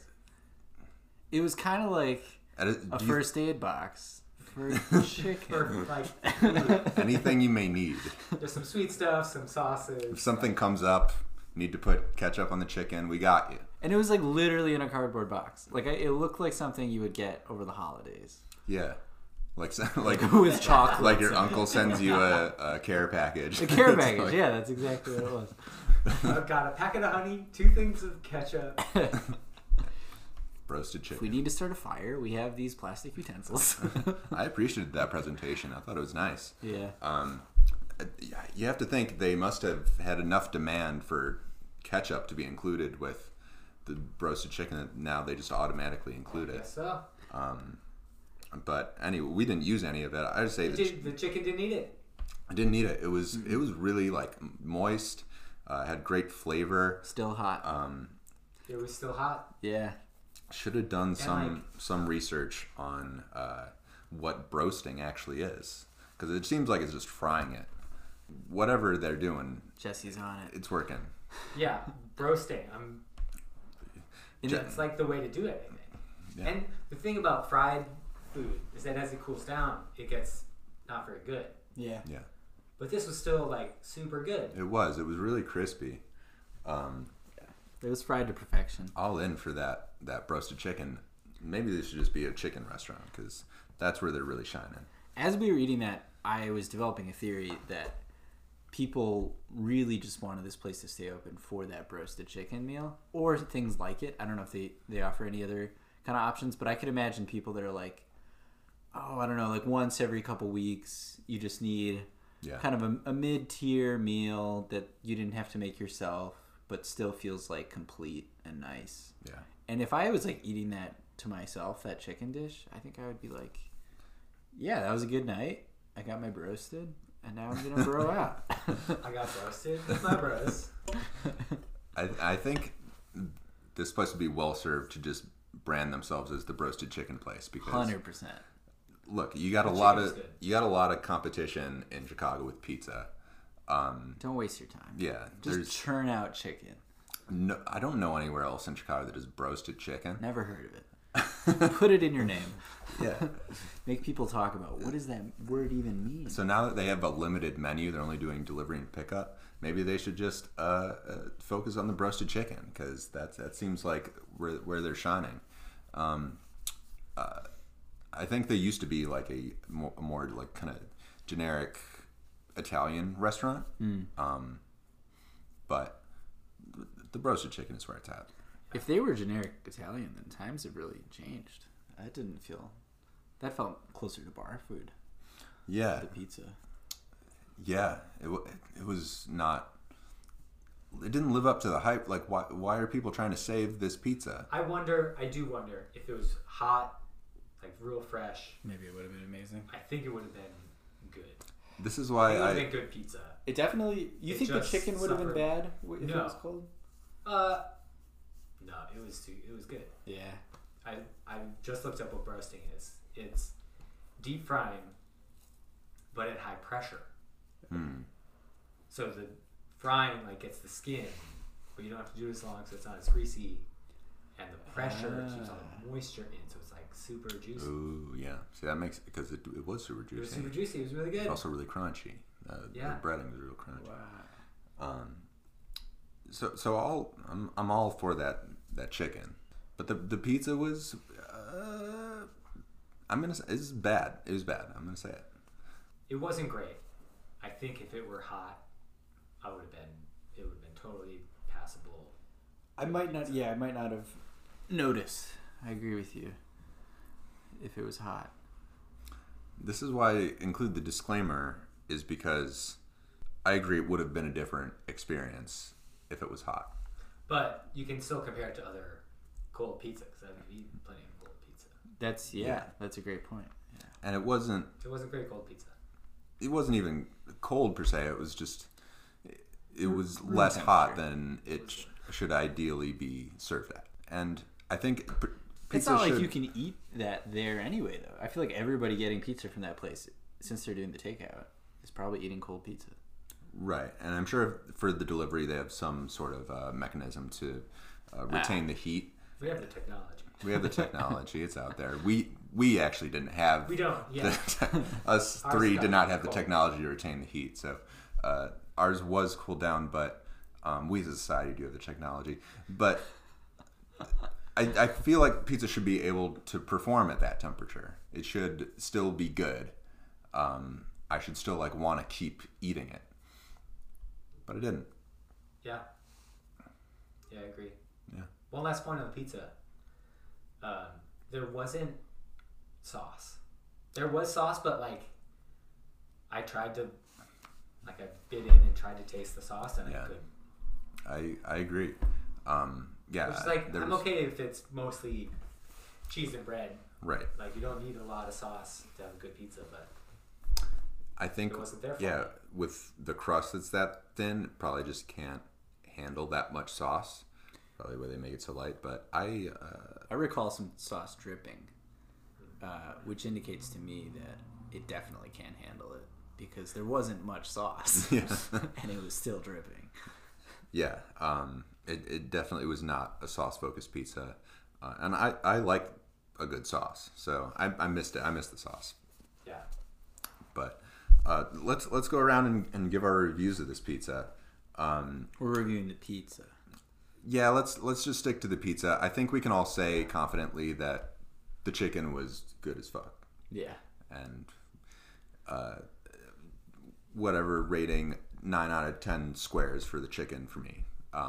Speaker 3: It was kind of like
Speaker 6: And
Speaker 3: a
Speaker 6: do you-
Speaker 3: first aid box for
Speaker 7: For
Speaker 3: chicken.
Speaker 7: like,
Speaker 6: anything you may need.
Speaker 7: there's some sweet stuff, some sauces.
Speaker 6: If something comes up, need to put ketchup on the chicken. We got you.
Speaker 3: And it was like literally in a cardboard box. Like it looked like something you would get over the holidays,
Speaker 6: Yeah, like like
Speaker 3: with chocolate.
Speaker 6: like your uncle sends you a care package.
Speaker 3: A care
Speaker 6: It's
Speaker 3: package.
Speaker 6: like-
Speaker 3: Yeah, that's exactly what it was.
Speaker 7: I've got a packet of honey, 2 things of ketchup.
Speaker 6: Roasted
Speaker 3: If we
Speaker 6: chicken.
Speaker 3: need to start a fire, we have these plastic utensils.
Speaker 6: I appreciated that presentation. I thought it was nice.
Speaker 3: Yeah.
Speaker 6: You have to think they must have had enough demand for ketchup to be included with the roasted chicken that now they just automatically include it.
Speaker 7: Guess so.
Speaker 6: But anyway, we didn't use any of it. I just say
Speaker 7: The chicken didn't eat it.
Speaker 6: I didn't need it. It was really like moist. Had great flavor.
Speaker 3: Still hot.
Speaker 7: It was still hot.
Speaker 3: Yeah.
Speaker 6: Should have done
Speaker 7: like-
Speaker 6: some research on what broasting actually is, because it seems like it's just frying it. Whatever they're doing,
Speaker 3: Jesse's on it.
Speaker 6: it's working.
Speaker 7: Yeah, roasting.
Speaker 3: In
Speaker 7: That's like the way to do it, I think.
Speaker 6: Yeah.
Speaker 7: And the thing about fried food is that as it cools down, it gets not very good.
Speaker 3: Yeah.
Speaker 6: Yeah.
Speaker 7: But this was still like super good.
Speaker 6: It was really crispy.
Speaker 3: It was fried to perfection.
Speaker 6: All in for that roasted chicken. Maybe this should just be a chicken restaurant because that's where they're really shining.
Speaker 3: As we were eating that, I was developing a theory that people really just wanted this place to stay open for that roasted chicken meal or things like it. I don't know if they offer any other kind of options, but I could imagine people that are like, oh, I don't know, like once every couple weeks, you just need kind of a mid-tier meal that you didn't have to make yourself, but still feels like complete and nice.
Speaker 6: Yeah.
Speaker 3: And if I was like eating that to myself, that chicken dish, I think I would be like, yeah, that was a good night. I got my broasted, and now I'm gonna bro out.
Speaker 7: I got roasted with my bros.
Speaker 6: I think this place would be well served to just brand themselves as the roasted chicken place because
Speaker 3: 100%.
Speaker 6: look, you got a
Speaker 7: The
Speaker 6: lot
Speaker 7: chicken's
Speaker 6: of
Speaker 7: good.
Speaker 6: you got a lot of competition in Chicago with pizza.
Speaker 3: Don't waste your time.
Speaker 6: Yeah,
Speaker 3: Just churn out chicken.
Speaker 6: no, I don't know anywhere else in Chicago that does roasted chicken.
Speaker 3: Never heard of it. Put it in your name.
Speaker 6: Yeah.
Speaker 3: Make people talk about what does that word even mean.
Speaker 6: So now that they have a limited menu, they're only doing delivery and pickup. Maybe they should just focus on the roasted chicken because that seems like where they're shining. I think they used to be like a more like kind of generic Italian restaurant, but the roasted chicken is where it's at.
Speaker 3: If they were generic Italian, then times have really changed. That felt closer to bar food.
Speaker 6: Yeah,
Speaker 3: The pizza.
Speaker 6: yeah. It was not. It didn't live up to the hype. Like, why are people trying to save this pizza?
Speaker 7: I do wonder if it was hot, like real fresh.
Speaker 3: Maybe it would have been amazing.
Speaker 7: I think it would have been good.
Speaker 6: This is
Speaker 7: It
Speaker 6: why
Speaker 7: would have been good pizza.
Speaker 3: It definitely. You
Speaker 7: It
Speaker 3: think the
Speaker 7: just
Speaker 3: chicken would have been
Speaker 7: suffered.
Speaker 3: bad if it
Speaker 7: No.
Speaker 3: was cold?
Speaker 7: No, it was good.
Speaker 3: Yeah.
Speaker 7: I just looked up what roasting is. It's deep frying, but at high pressure. So the frying like gets the skin, but you don't have to do it as long, so it's not as greasy, and the pressure keeps all the moisture in, so it's like super juicy.
Speaker 6: Ooh, yeah. See, that makes because it was super juicy.
Speaker 7: It was super juicy. It was really good.
Speaker 6: Also really crunchy.
Speaker 7: Yeah.
Speaker 6: The breading was real crunchy.
Speaker 3: Wow.
Speaker 6: So I'm all for that chicken, but the pizza was it's bad. It was bad. I'm gonna say it.
Speaker 7: It wasn't great. I think if it were hot, it would have been totally passable.
Speaker 3: I might not have noticed. I agree with you. If it was hot.
Speaker 6: This is why I include the disclaimer is because I agree it would have been a different experience if it was hot.
Speaker 7: But you can still compare it to other cold pizza because I've eaten plenty of cold pizza.
Speaker 3: That's a great point. Yeah.
Speaker 6: And it wasn't
Speaker 7: Great cold pizza.
Speaker 6: even cold per se. It was just it was
Speaker 3: Room
Speaker 6: less hot
Speaker 3: temperature.
Speaker 6: than it should ideally be served at. And I think
Speaker 3: It's
Speaker 6: pizza
Speaker 3: not like
Speaker 6: should,
Speaker 3: you can eat that there anyway, though. I feel like everybody getting pizza from that place, since they're doing the takeout, is probably eating cold pizza.
Speaker 6: right, and I'm sure for the delivery they have some sort of mechanism to retain the heat.
Speaker 7: We have the technology.
Speaker 6: We have the technology; it's out there. We actually didn't have.
Speaker 7: We don't. Yeah.
Speaker 6: Us
Speaker 7: Ours
Speaker 6: three
Speaker 7: got
Speaker 6: did not have the
Speaker 7: cold.
Speaker 6: technology to retain the heat, so ours was cooled down. But we as a society do have the technology. But I feel like pizza should be able to perform at that temperature. It should still be good. I should still want to keep eating it, but I didn't.
Speaker 7: Yeah. Yeah, I agree.
Speaker 6: Yeah.
Speaker 7: One last point on the pizza. There wasn't sauce. There was sauce, but I tried to, I bit in and tried to taste the sauce, and
Speaker 6: Yeah.
Speaker 7: I couldn't.
Speaker 6: I agree. Yeah.
Speaker 7: Which is
Speaker 6: there
Speaker 7: I'm
Speaker 6: was-
Speaker 7: okay if it's mostly cheese and bread.
Speaker 6: Right.
Speaker 7: You don't need a lot of sauce to have a good pizza, but
Speaker 6: I think,
Speaker 7: It wasn't there for
Speaker 6: yeah,
Speaker 7: me.
Speaker 6: with the crust that's that thin, it probably just can't handle that much sauce. Probably why they make it so light. But I
Speaker 3: recall some sauce dripping, which indicates to me that it definitely can't handle it because there wasn't much sauce,
Speaker 6: Yeah.
Speaker 3: and it was still dripping.
Speaker 6: it definitely was not a sauce focused pizza, and I like a good sauce. So I missed it. I missed the sauce.
Speaker 7: Yeah.
Speaker 6: But let's go around and give our reviews of this pizza.
Speaker 3: We're reviewing the pizza.
Speaker 6: Yeah, let's just stick to the pizza. I think we can all say confidently that the chicken was good as fuck.
Speaker 3: Yeah.
Speaker 6: And whatever rating, 9 out of 10 squares for the chicken for me.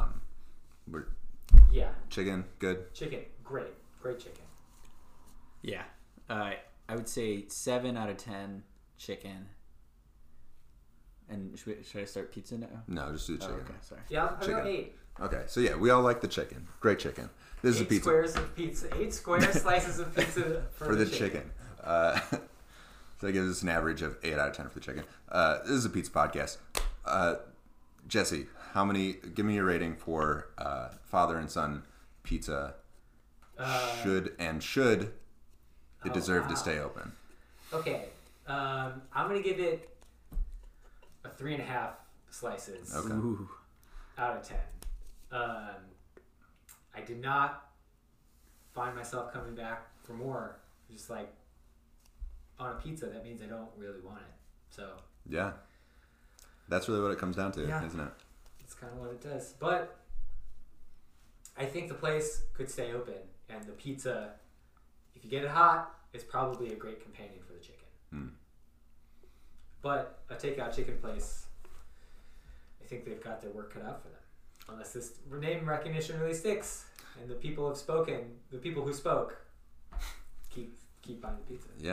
Speaker 7: Yeah.
Speaker 6: Chicken, good.
Speaker 7: Chicken, great chicken.
Speaker 3: Yeah. I would say 7 out of 10 chicken. And should I start pizza now?
Speaker 6: No, just do the
Speaker 3: Oh,
Speaker 6: chicken.
Speaker 3: okay, sorry.
Speaker 7: Yeah, I'll go
Speaker 6: Chicken.
Speaker 7: 8.
Speaker 6: Okay, so yeah, we all like the chicken. Great chicken. This is a
Speaker 7: 8
Speaker 6: pizza
Speaker 7: squares of pizza. 8 square slices of pizza
Speaker 6: for the chicken. So it gives us an average of 8 out of 10 for the chicken. This is a pizza podcast. Jesse, give me your rating for father and son pizza. Should it deserve to stay open?
Speaker 7: Okay, I'm gonna give it a 3.5 slices
Speaker 6: Okay.
Speaker 3: Ooh.
Speaker 7: out of 10. I did not find myself coming back for more. Just like on a pizza, that means I don't really want it. So
Speaker 6: Yeah. That's really what it comes down to,
Speaker 7: Yeah.
Speaker 6: isn't it?
Speaker 7: it's kind of what it does. But I think the place could stay open, and the pizza, if you get it hot, is probably a great companion for the chicken.
Speaker 6: Mm.
Speaker 7: But a takeout chicken place, I think they've got their work cut out for them. Unless this name recognition really sticks, and the people who spoke, keep buying the pizza.
Speaker 6: Yeah.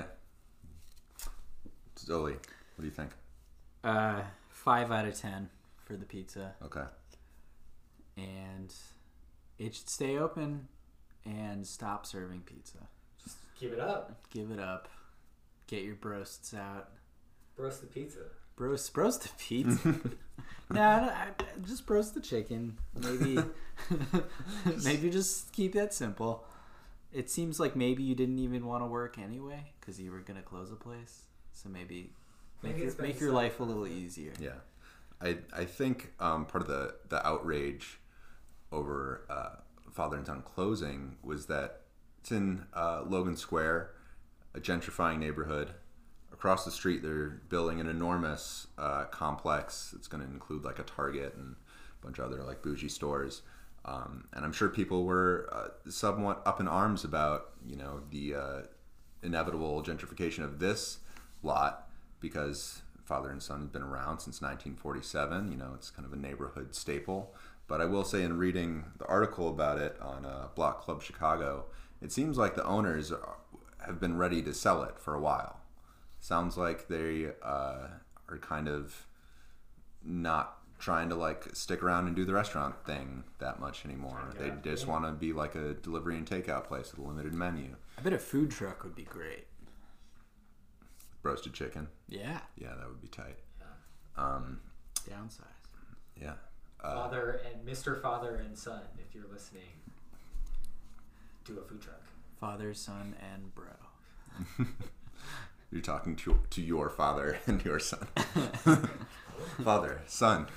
Speaker 6: Zoe, what do you think?
Speaker 3: 5 out of 10 for the pizza.
Speaker 6: Okay.
Speaker 3: And it should stay open and stop serving pizza.
Speaker 7: Just give it up.
Speaker 3: Give it up. Get your broasts out.
Speaker 7: Roast the pizza.
Speaker 3: Broast the pizza. No, just broast the chicken. Maybe maybe just keep that simple. It seems like maybe you didn't even want to work anyway because you were going to close a place. So maybe make your life a little easier.
Speaker 6: Yeah. I think part of the outrage over father and son closing was that it's in Logan Square, a gentrifying neighborhood. Across the street, they're building an enormous complex. It's going to include like a Target and a bunch of other like bougie stores. And I'm sure people were somewhat up in arms about, the inevitable gentrification of this lot because father and son have been around since 1947. It's kind of a neighborhood staple. But I will say, in reading the article about it on Block Club Chicago, it seems like the owners have been ready to sell it for a while. Sounds like they are kind of not trying to like stick around and do the restaurant thing that much anymore. They just want to be like a delivery and takeout place with a limited menu.
Speaker 3: I bet a food truck would be great.
Speaker 6: Roasted chicken.
Speaker 3: Yeah.
Speaker 6: Yeah, that would be tight.
Speaker 3: Downsize.
Speaker 6: Yeah.
Speaker 7: Father and Mr. Father and Son, if you're listening, do a food truck.
Speaker 3: Father, son, and bro.
Speaker 6: You're talking to your father and your son. Father, son.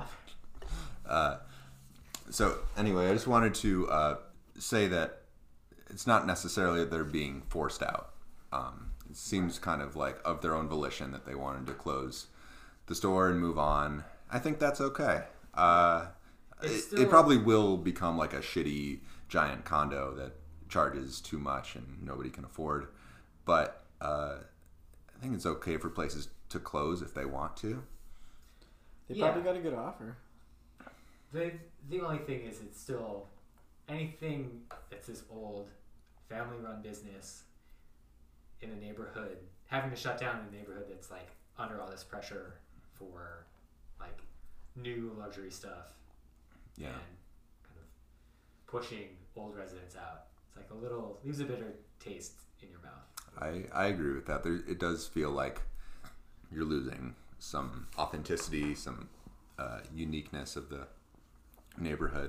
Speaker 6: So anyway, I just wanted to say that it's not necessarily that they're being forced out. It seems kind of like of their own volition that they wanted to close the store and move on. I think that's okay. It probably will become like a shitty giant condo that charges too much and nobody can afford. But I think it's okay for places to close if they want to.
Speaker 3: They
Speaker 7: Yeah.
Speaker 3: probably got a good offer.
Speaker 7: The only thing is, it's still anything that's this old family-run business in a neighborhood, having to shut down in a neighborhood that's like under all this pressure for like new luxury stuff.
Speaker 6: Yeah.
Speaker 7: And kind of pushing old residents out. It's like leaves a bitter taste in your mouth.
Speaker 6: I agree with that. It does feel like you're losing some authenticity, some uniqueness of the neighborhood.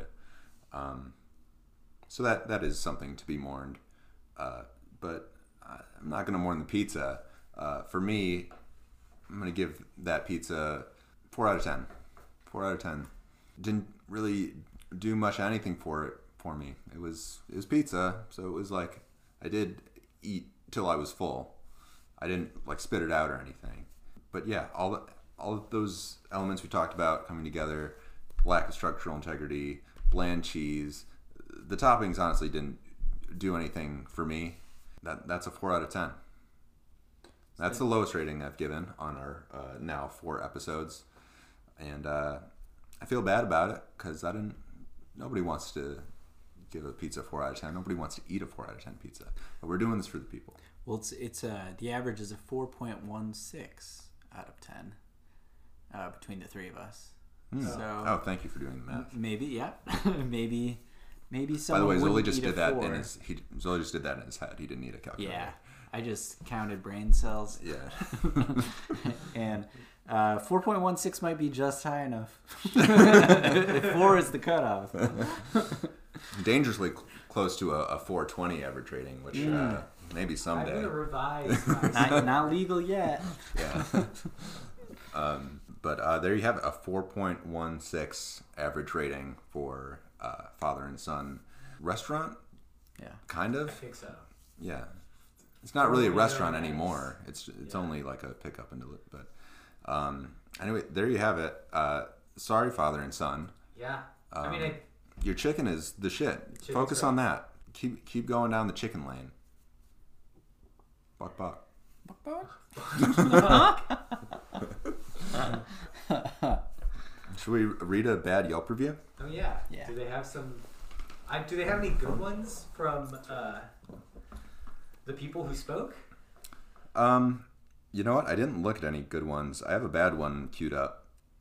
Speaker 6: So that is something to be mourned. But I'm not going to mourn the pizza. For me, I'm going to give that pizza 4 out of 10. 4 out of 10. Didn't really do much anything for me. It was pizza, so it was like I did eat till I was full. I didn't like spit it out or anything. But yeah, all of those elements we talked about coming together, lack of structural integrity, bland cheese. The toppings honestly didn't do anything for me. That's a 4 out of 10. That's the lowest rating I've given on our now 4 episodes, and I feel bad about it because nobody wants to give a pizza a 4 out of 10. Nobody wants to eat a 4 out of 10 pizza. But we're doing this for the people.
Speaker 3: Well, it's the average is a 4.16 out of 10 between the three of us. So
Speaker 6: Oh, thank you for doing the math.
Speaker 3: maybe, yeah, maybe
Speaker 6: By the
Speaker 3: someone
Speaker 6: way, Zoli
Speaker 3: wouldn't
Speaker 6: just
Speaker 3: eat a
Speaker 6: did that
Speaker 3: 4.
Speaker 6: Zoli just did that in his head. He didn't need a calculator.
Speaker 3: Yeah, I just counted brain cells.
Speaker 6: Yeah.
Speaker 3: And 4.16 might be just high enough. If 4 is the cutoff.
Speaker 6: Dangerously close to a 420 average rating, which maybe
Speaker 7: I'm
Speaker 6: someday.
Speaker 7: gonna revise my
Speaker 3: Not legal yet.
Speaker 6: Yeah. But there you have it, a 4.16 average rating for father and son restaurant.
Speaker 3: Yeah.
Speaker 6: Kind
Speaker 7: I
Speaker 6: of.
Speaker 7: think so.
Speaker 6: Yeah. It's not really a
Speaker 7: Yeah,
Speaker 6: restaurant
Speaker 7: nice.
Speaker 6: anymore. It's
Speaker 7: Yeah.
Speaker 6: only like a pickup and deliver. But anyway, there you have it. Sorry, father and son.
Speaker 7: Yeah. I mean,
Speaker 6: Your chicken is the shit.
Speaker 7: Chicken's
Speaker 6: Focus
Speaker 7: great.
Speaker 6: on that. Keep going down the chicken lane. Buck buck. Should we read a bad Yelp review?
Speaker 7: oh yeah.
Speaker 3: Yeah.
Speaker 7: Do they have some? Do they have any good ones from the people who spoke?
Speaker 6: You know what? I didn't look at any good ones. I have a bad one queued up.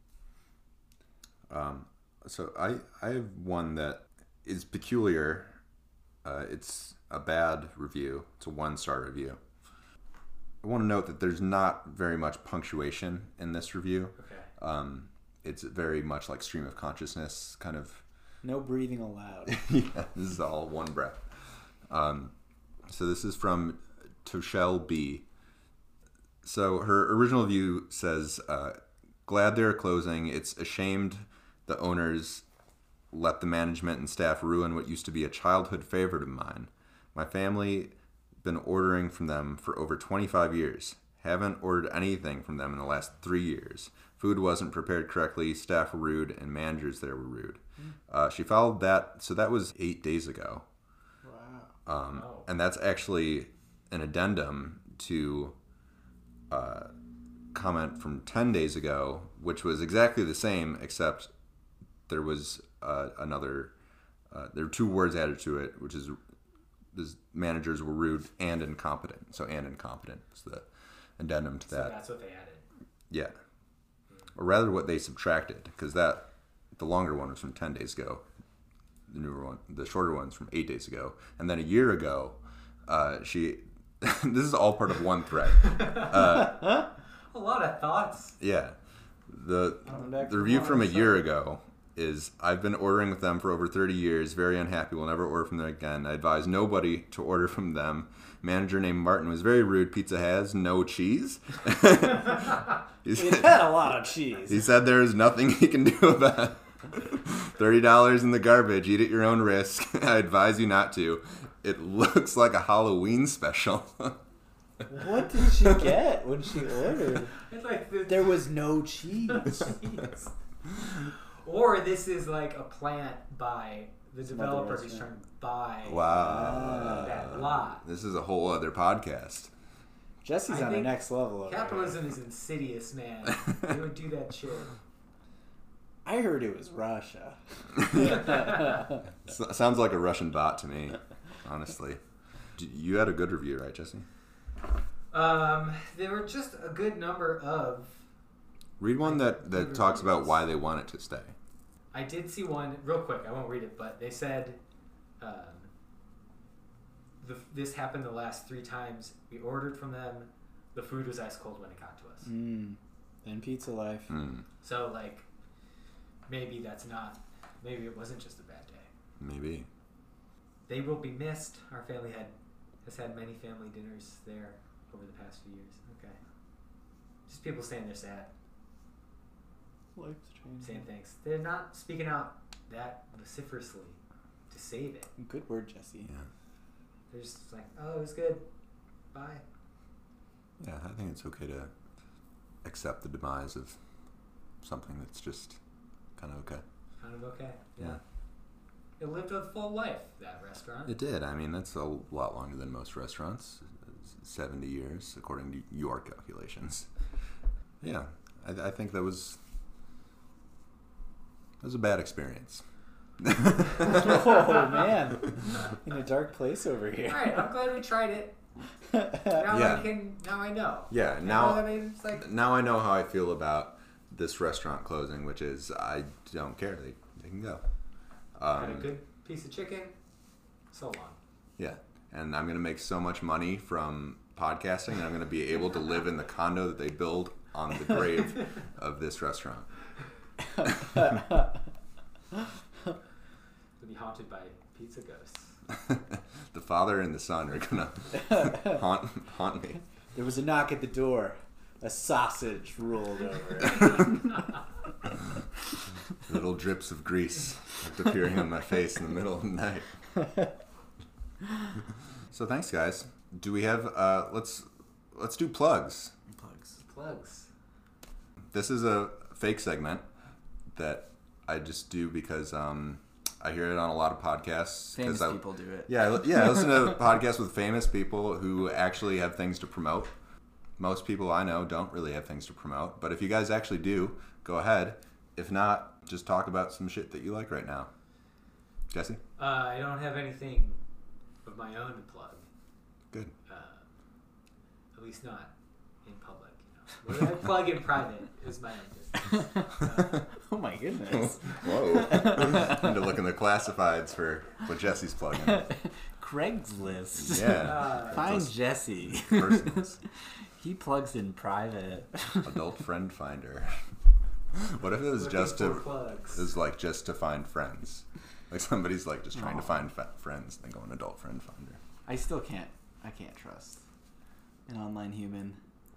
Speaker 6: So I have one that is peculiar. It's a bad review. It's a 1-star review. I want to note that there's not very much punctuation in this review.
Speaker 7: Okay.
Speaker 6: It's very much like stream of consciousness kind of.
Speaker 3: No breathing allowed.
Speaker 6: Yeah, this is all one breath. So this is from Toshelle B. So her original review says, glad they're closing. It's ashamed the owners let the management and staff ruin what used to be a childhood favorite of mine. My family been ordering from them for over 25 years. Haven't ordered anything from them in the last 3 years. Food wasn't prepared correctly, staff were rude, and managers there were rude. She followed that, so that was 8 days ago.
Speaker 3: Wow.
Speaker 6: And that's actually an addendum to comment from 10 days ago, which was exactly the same, except there was there were 2 words added to it, which is the managers were rude and incompetent. So, and incompetent was the addendum to
Speaker 7: So
Speaker 6: that.
Speaker 7: that's what they added.
Speaker 6: Yeah. Or rather what they subtracted, because the longer one was from 10 days ago. The newer one, the shorter one's from 8 days ago. And then a year ago, this is all part of one thread.
Speaker 7: A lot of thoughts.
Speaker 6: Yeah. The
Speaker 3: back to
Speaker 6: review
Speaker 3: the
Speaker 6: from a
Speaker 3: line,
Speaker 6: year ago is, I've been ordering with them for over 30 years. Very unhappy. Will never order from them again. I advise nobody to order from them. Manager named Martin was very rude. Pizza has no cheese.
Speaker 3: It had a lot of cheese.
Speaker 6: He said there is nothing he can do about it. $30 in the garbage. Eat at your own risk. I advise you not to. It looks like a Halloween special.
Speaker 3: What did she get when she ordered?
Speaker 7: It's like
Speaker 3: There was no cheese.
Speaker 7: Jeez. Or this is like a plant by the developer who's
Speaker 3: restaurant.
Speaker 7: trying to buy
Speaker 6: Wow.
Speaker 7: that lot.
Speaker 6: This is a whole other podcast.
Speaker 3: Jesse's
Speaker 7: I
Speaker 3: on the
Speaker 7: think
Speaker 3: next level. Over
Speaker 7: Capitalism is insidious, man. They would do that shit.
Speaker 3: I heard it was Russia.
Speaker 6: Sounds like a Russian bot to me, honestly. You had a good review, right, Jesse?
Speaker 7: There were just a good number of.
Speaker 6: Read one that
Speaker 7: Good
Speaker 6: talks about
Speaker 7: reviews.
Speaker 6: why they want it to stay.
Speaker 7: I did see one real quick. I won't read it, but they said this happened the last 3 times we ordered from them. The food was ice cold when it got to us.
Speaker 3: Then pizza life.
Speaker 7: So like, maybe maybe it wasn't just a bad day.
Speaker 6: Maybe.
Speaker 7: They will be missed. Our family has had many family dinners there over the past few years. Okay. Just people saying they're sad,
Speaker 3: Life's
Speaker 7: saying things. They're not speaking out that vociferously to save it.
Speaker 3: Good word, Jesse.
Speaker 6: Yeah.
Speaker 7: They're just like, oh, it was good. by.
Speaker 6: Yeah, I think it's okay to accept the demise of something that's just kind of okay.
Speaker 7: Kind of okay.
Speaker 6: Yeah.
Speaker 7: It lived a full life, that restaurant.
Speaker 6: It did. I mean, that's a lot longer than most restaurants. 70 years, according to your calculations. Yeah, I think that was a bad experience.
Speaker 3: Oh man, in a dark place over
Speaker 7: All
Speaker 3: here.
Speaker 7: right, I'm glad we tried it. Now
Speaker 6: Yeah.
Speaker 7: Now I know.
Speaker 6: Yeah,
Speaker 7: You know what
Speaker 6: now
Speaker 7: I mean? It's like,
Speaker 6: now I know how I feel about this restaurant closing, which is I don't care. They can go.
Speaker 7: had a good piece of chicken. So long.
Speaker 6: Yeah, and I'm going to make so much money from podcasting, and I'm going to be able to live in the condo that they build on the grave of this restaurant.
Speaker 7: We'll be haunted by pizza ghosts.
Speaker 6: The father and the son are going to haunt me.
Speaker 3: There was a knock at the door. A sausage rolled over.
Speaker 6: Little drips of grease appearing on my face in the middle of the night. So thanks, guys. Do we have let's do plugs.
Speaker 7: Plugs.
Speaker 6: This is a fake segment that I just do because I hear it on a lot of podcasts.
Speaker 3: Famous people do it.
Speaker 6: Yeah, I listen to podcasts with famous people who actually have things to promote. Most people I know don't really have things to promote, but if you guys actually do, go ahead. If not, just talk about some shit that you like right now. Jesse?
Speaker 7: I don't have anything of my own to plug.
Speaker 6: Good.
Speaker 7: At least not in public. You know. What I plug in private is my own business.
Speaker 3: Oh my goodness.
Speaker 6: Whoa. I need to look in the classifieds for what Jesse's plugging.
Speaker 3: Craigslist.
Speaker 6: Yeah.
Speaker 3: Find Jesse.
Speaker 6: Personals.
Speaker 3: He plugs in private.
Speaker 6: Adult friend finder. What if it was
Speaker 7: Looking
Speaker 6: just
Speaker 7: for
Speaker 6: to
Speaker 7: plugs.
Speaker 6: it was like just to find friends? Like somebody's like just trying to find friends, then go on adult friend finder.
Speaker 3: I still can't. I can't trust an online human.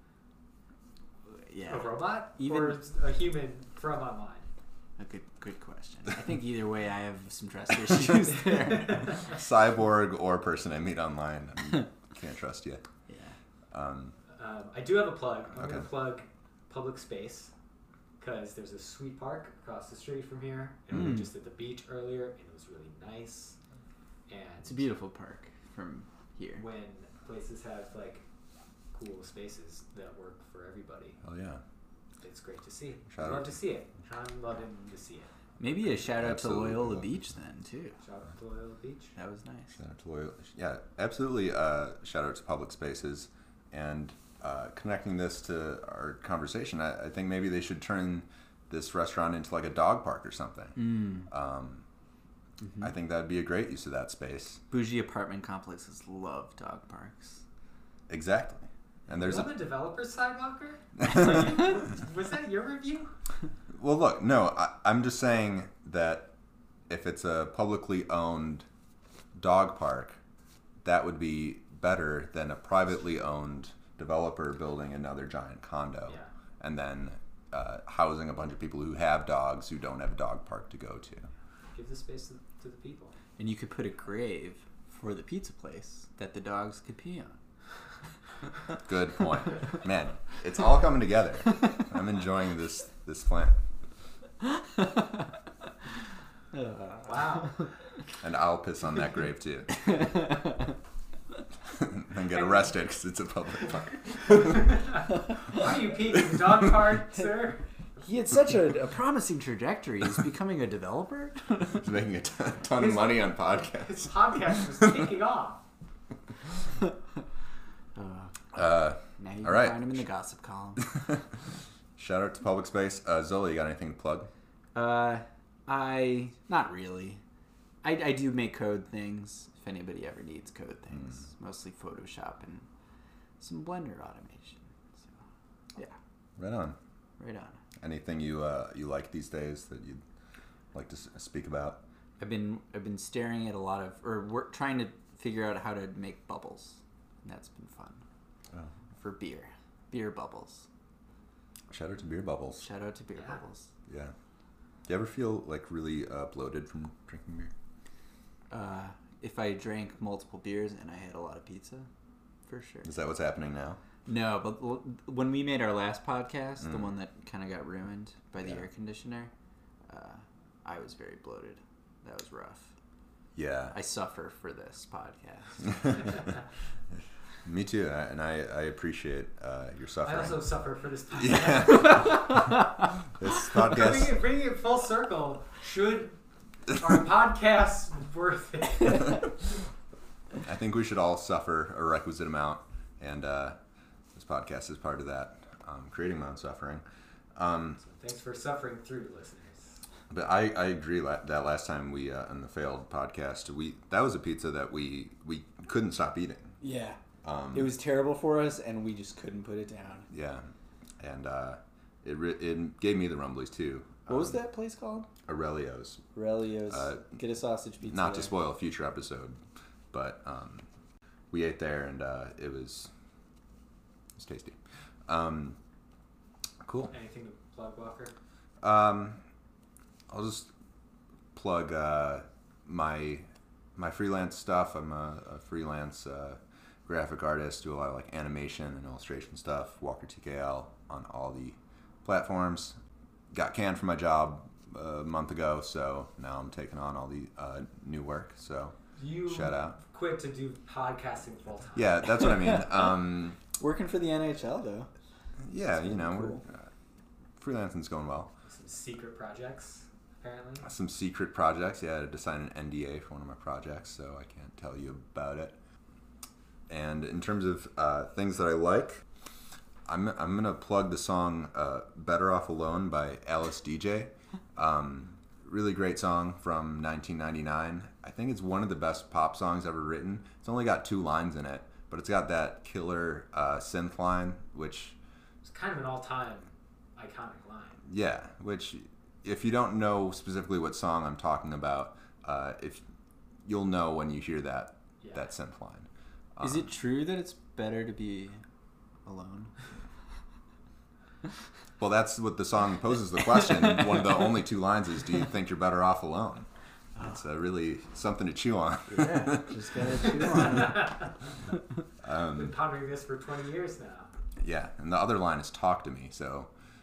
Speaker 3: Yeah.
Speaker 7: A robot?
Speaker 3: Even-
Speaker 7: Or a human from online?
Speaker 3: A good question. I think either way, I have some trust issues there.
Speaker 6: Cyborg or person I meet online, can't trust you.
Speaker 3: Yeah.
Speaker 7: I do have a plug. I'm
Speaker 6: Okay.
Speaker 7: going to plug public space because there's a sweet park across the street from here. And we were just at the beach earlier, and it was really nice. And
Speaker 3: It's a beautiful park from here.
Speaker 7: when places have like cool spaces that work for everybody,
Speaker 6: Oh yeah.
Speaker 7: it's great to see.
Speaker 6: Shout
Speaker 7: Love
Speaker 6: out
Speaker 7: to see it. I'm loving to see it.
Speaker 3: Maybe a shout out
Speaker 6: Absolutely.
Speaker 3: to Loyola Beach then too.
Speaker 7: Shout out to Loyola Beach.
Speaker 3: That was nice.
Speaker 6: Shout out to Loyola. Yeah, absolutely. Shout out to public spaces and connecting this to our conversation. I think maybe they should turn this restaurant into like a dog park or something. I think that'd be a great use of that space.
Speaker 3: Bougie apartment complexes love dog parks.
Speaker 6: Exactly. And there's
Speaker 7: You on the developer's side, Walker? Was that your review?
Speaker 6: Well, look, no, I'm just saying that if it's a publicly owned dog park, that would be better than a privately owned developer building another giant condo
Speaker 7: Yeah.
Speaker 6: and then housing a bunch of people who have dogs who don't have a dog park to go to.
Speaker 7: Give the space to the people.
Speaker 3: And you could put a grave for the pizza place that the dogs could pee on.
Speaker 6: Good point. Man, it's all coming together. I'm enjoying this plan.
Speaker 7: Wow.
Speaker 6: And I'll piss on that grave too. And get arrested because it's a public park.
Speaker 7: Why are you peeing the dog part, sir?
Speaker 3: He had such a promising trajectory. He's becoming a developer.
Speaker 6: He's making a ton of money on
Speaker 7: His
Speaker 6: podcasts.
Speaker 7: podcast was taking off.
Speaker 3: Now you
Speaker 6: All
Speaker 3: can
Speaker 6: right.
Speaker 3: find him in the gossip column.
Speaker 6: Shout out to Public Space. Zola, you got anything to plug?
Speaker 3: I not really. I do make code things. If anybody ever needs code things, mostly Photoshop and some Blender automation. So, yeah,
Speaker 6: Right on.
Speaker 3: right on.
Speaker 6: Anything you like these days that you'd like to speak about?
Speaker 3: I've been staring at a lot of trying to figure out how to make bubbles, and that's been fun.
Speaker 6: Oh.
Speaker 3: For beer bubbles.
Speaker 6: Shout out to Beer Bubbles.
Speaker 3: Shout out to beer
Speaker 7: Yeah.
Speaker 3: bubbles.
Speaker 6: Yeah. Do you ever feel like really bloated from drinking beer?
Speaker 3: If I drank multiple beers and I had a lot of pizza, for sure.
Speaker 6: Is that what's happening now?
Speaker 3: No, but when we made our last podcast, the one that kind of got ruined by the air conditioner, I was very bloated. That was rough.
Speaker 6: Yeah.
Speaker 3: I suffer for this podcast.
Speaker 6: Me too, and I appreciate your
Speaker 7: I
Speaker 6: suffering.
Speaker 7: also suffer for this podcast.
Speaker 6: Yeah. This podcast.
Speaker 7: Bringing it full circle. Should our podcast worth it?
Speaker 6: I think we should all suffer a requisite amount, and this podcast is part of that. Creating my own suffering.
Speaker 7: Thanks for suffering through, listeners.
Speaker 6: But I agree that last time we on the failed podcast, that was a pizza that we couldn't stop eating.
Speaker 3: Yeah. It was terrible for us, and we just couldn't put it down.
Speaker 6: Yeah, and it gave me the rumblies too.
Speaker 3: What was that place called?
Speaker 6: Aurelio's.
Speaker 3: Aurelio's. Get a sausage pizza.
Speaker 6: Not to spoil a future episode, but we ate there, and it was tasty. Cool.
Speaker 7: Anything to plug, Walker?
Speaker 6: I'll just plug my freelance stuff. I'm a freelance graphic artist. Do a lot of like animation and illustration stuff. Walker TKL on all the platforms. Got canned from my job a month ago, so now I'm taking on all the new work. So
Speaker 7: You
Speaker 6: shout out.
Speaker 7: quit to do podcasting full time.
Speaker 6: Yeah, that's what I mean.
Speaker 3: Working for the NHL though.
Speaker 6: Yeah, you know,
Speaker 3: cool.
Speaker 6: freelancing's going well.
Speaker 7: Some secret projects, apparently.
Speaker 6: Some secret projects. Yeah, I had to sign an NDA for one of my projects, so I can't tell you about it. And in terms of things that I like, I'm gonna plug the song "Better Off Alone" by Alice DJ. Really great song from 1999. I think it's one of the best pop songs ever written. It's only got 2 lines in it, but it's got that killer synth line, which
Speaker 7: It's kind of an all-time iconic line.
Speaker 6: yeah, which if you don't know specifically what song I'm talking about, if you'll know when you hear that synth line.
Speaker 3: Is it true that it's better to be alone?
Speaker 6: Well, that's what the song poses the question. One of the only 2 lines is, "Do you think you're better off alone?" It's really something to chew on.
Speaker 3: Yeah, just gotta chew on it.
Speaker 7: I've been pondering this for 20 years now.
Speaker 6: Yeah, and the other line is "Talk to me." So,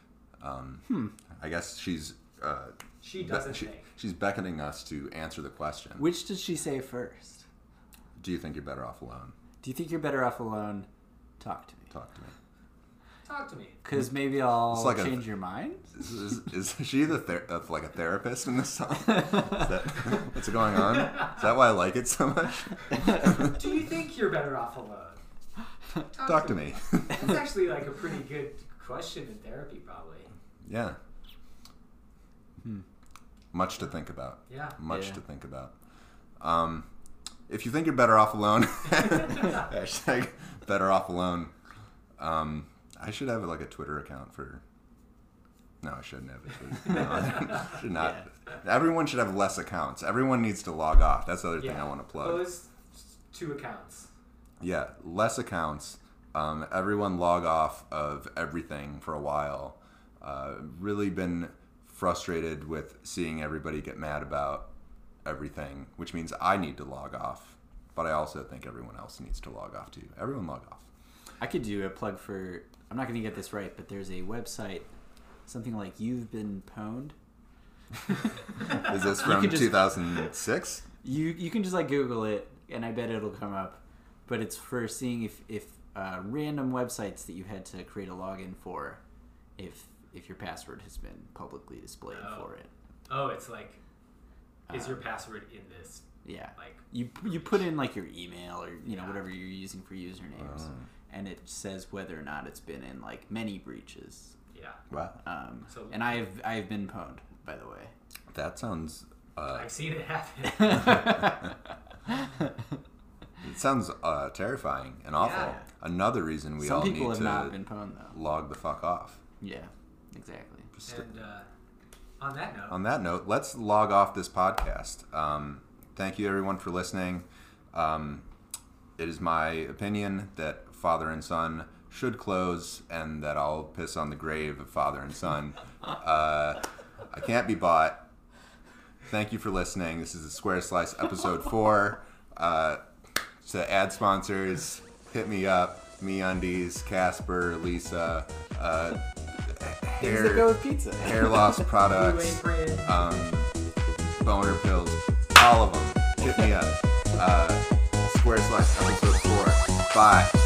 Speaker 6: I guess she's
Speaker 7: She doesn't think.
Speaker 6: she's beckoning us to answer the question.
Speaker 3: Which does she say first?
Speaker 6: Do you think you're better off alone?
Speaker 3: Do you think you're better off alone? Talk to me.
Speaker 6: Talk to me.
Speaker 7: Talk to me.
Speaker 3: Because maybe I'll
Speaker 6: It's like
Speaker 3: change your mind?
Speaker 6: Is she like a therapist in this song? Is that what's going on? Is that why I like it so much?
Speaker 7: Do you think you're better off alone?
Speaker 6: Talk to me.
Speaker 7: That's actually like a pretty good question in therapy, probably.
Speaker 6: Yeah. Much to think about.
Speaker 7: Yeah.
Speaker 6: Much
Speaker 3: Yeah.
Speaker 6: to think about. If you think you're better off alone, hashtag better off alone. I should have like a Twitter account for. No, I shouldn't have a Twitter. No, I should not.
Speaker 3: Yeah.
Speaker 6: Everyone should have less accounts. Everyone needs to log off. That's the other thing
Speaker 7: Yeah.
Speaker 6: I want to plug.
Speaker 7: Close 2 accounts.
Speaker 6: Yeah, less accounts. Everyone log off of everything for a while. Really been frustrated with seeing everybody get mad about everything, which means I need to log off. But I also think everyone else needs to log off too. Everyone log off.
Speaker 3: I could do a plug for, I'm not going to get this right, but there's a website, something like You've Been Pwned.
Speaker 6: Is this
Speaker 3: You
Speaker 6: from
Speaker 3: could just-
Speaker 6: 2006?
Speaker 3: You can just like Google it, and I bet it'll come up. But it's for seeing if random websites that you had to create a login for, if your password has been publicly displayed for it.
Speaker 7: Oh, it's like, is your password in this?
Speaker 3: Yeah.
Speaker 7: Like,
Speaker 3: You put in like your email or whatever you're using for usernames, and it says whether or not it's been in like many breaches.
Speaker 7: yeah.
Speaker 6: Wow.
Speaker 7: So-
Speaker 3: And I've been pwned, by the way.
Speaker 6: That sounds...
Speaker 7: I've seen it happen.
Speaker 6: it sounds terrifying and awful.
Speaker 7: Yeah.
Speaker 6: Another reason we
Speaker 3: Some
Speaker 6: all
Speaker 3: people
Speaker 6: need
Speaker 3: have
Speaker 6: to
Speaker 3: not been pwned though.
Speaker 6: log the fuck off.
Speaker 3: Yeah, exactly.
Speaker 7: And on that note,
Speaker 6: On that note, let's log off this podcast. Thank you, everyone, for listening. It is my opinion that Father and Son should close, and that I'll piss on the grave of Father and Son. I can't be bought. Thank you for listening. This is the Square Slice episode 4. To ad sponsors, hit me up. MeUndies, Casper, Lisa,
Speaker 3: Things that go with pizza.
Speaker 6: hair loss products,
Speaker 7: Blue Apron.
Speaker 6: boner pills, all of them. Hit me up. Square Slice episode 4. Bye.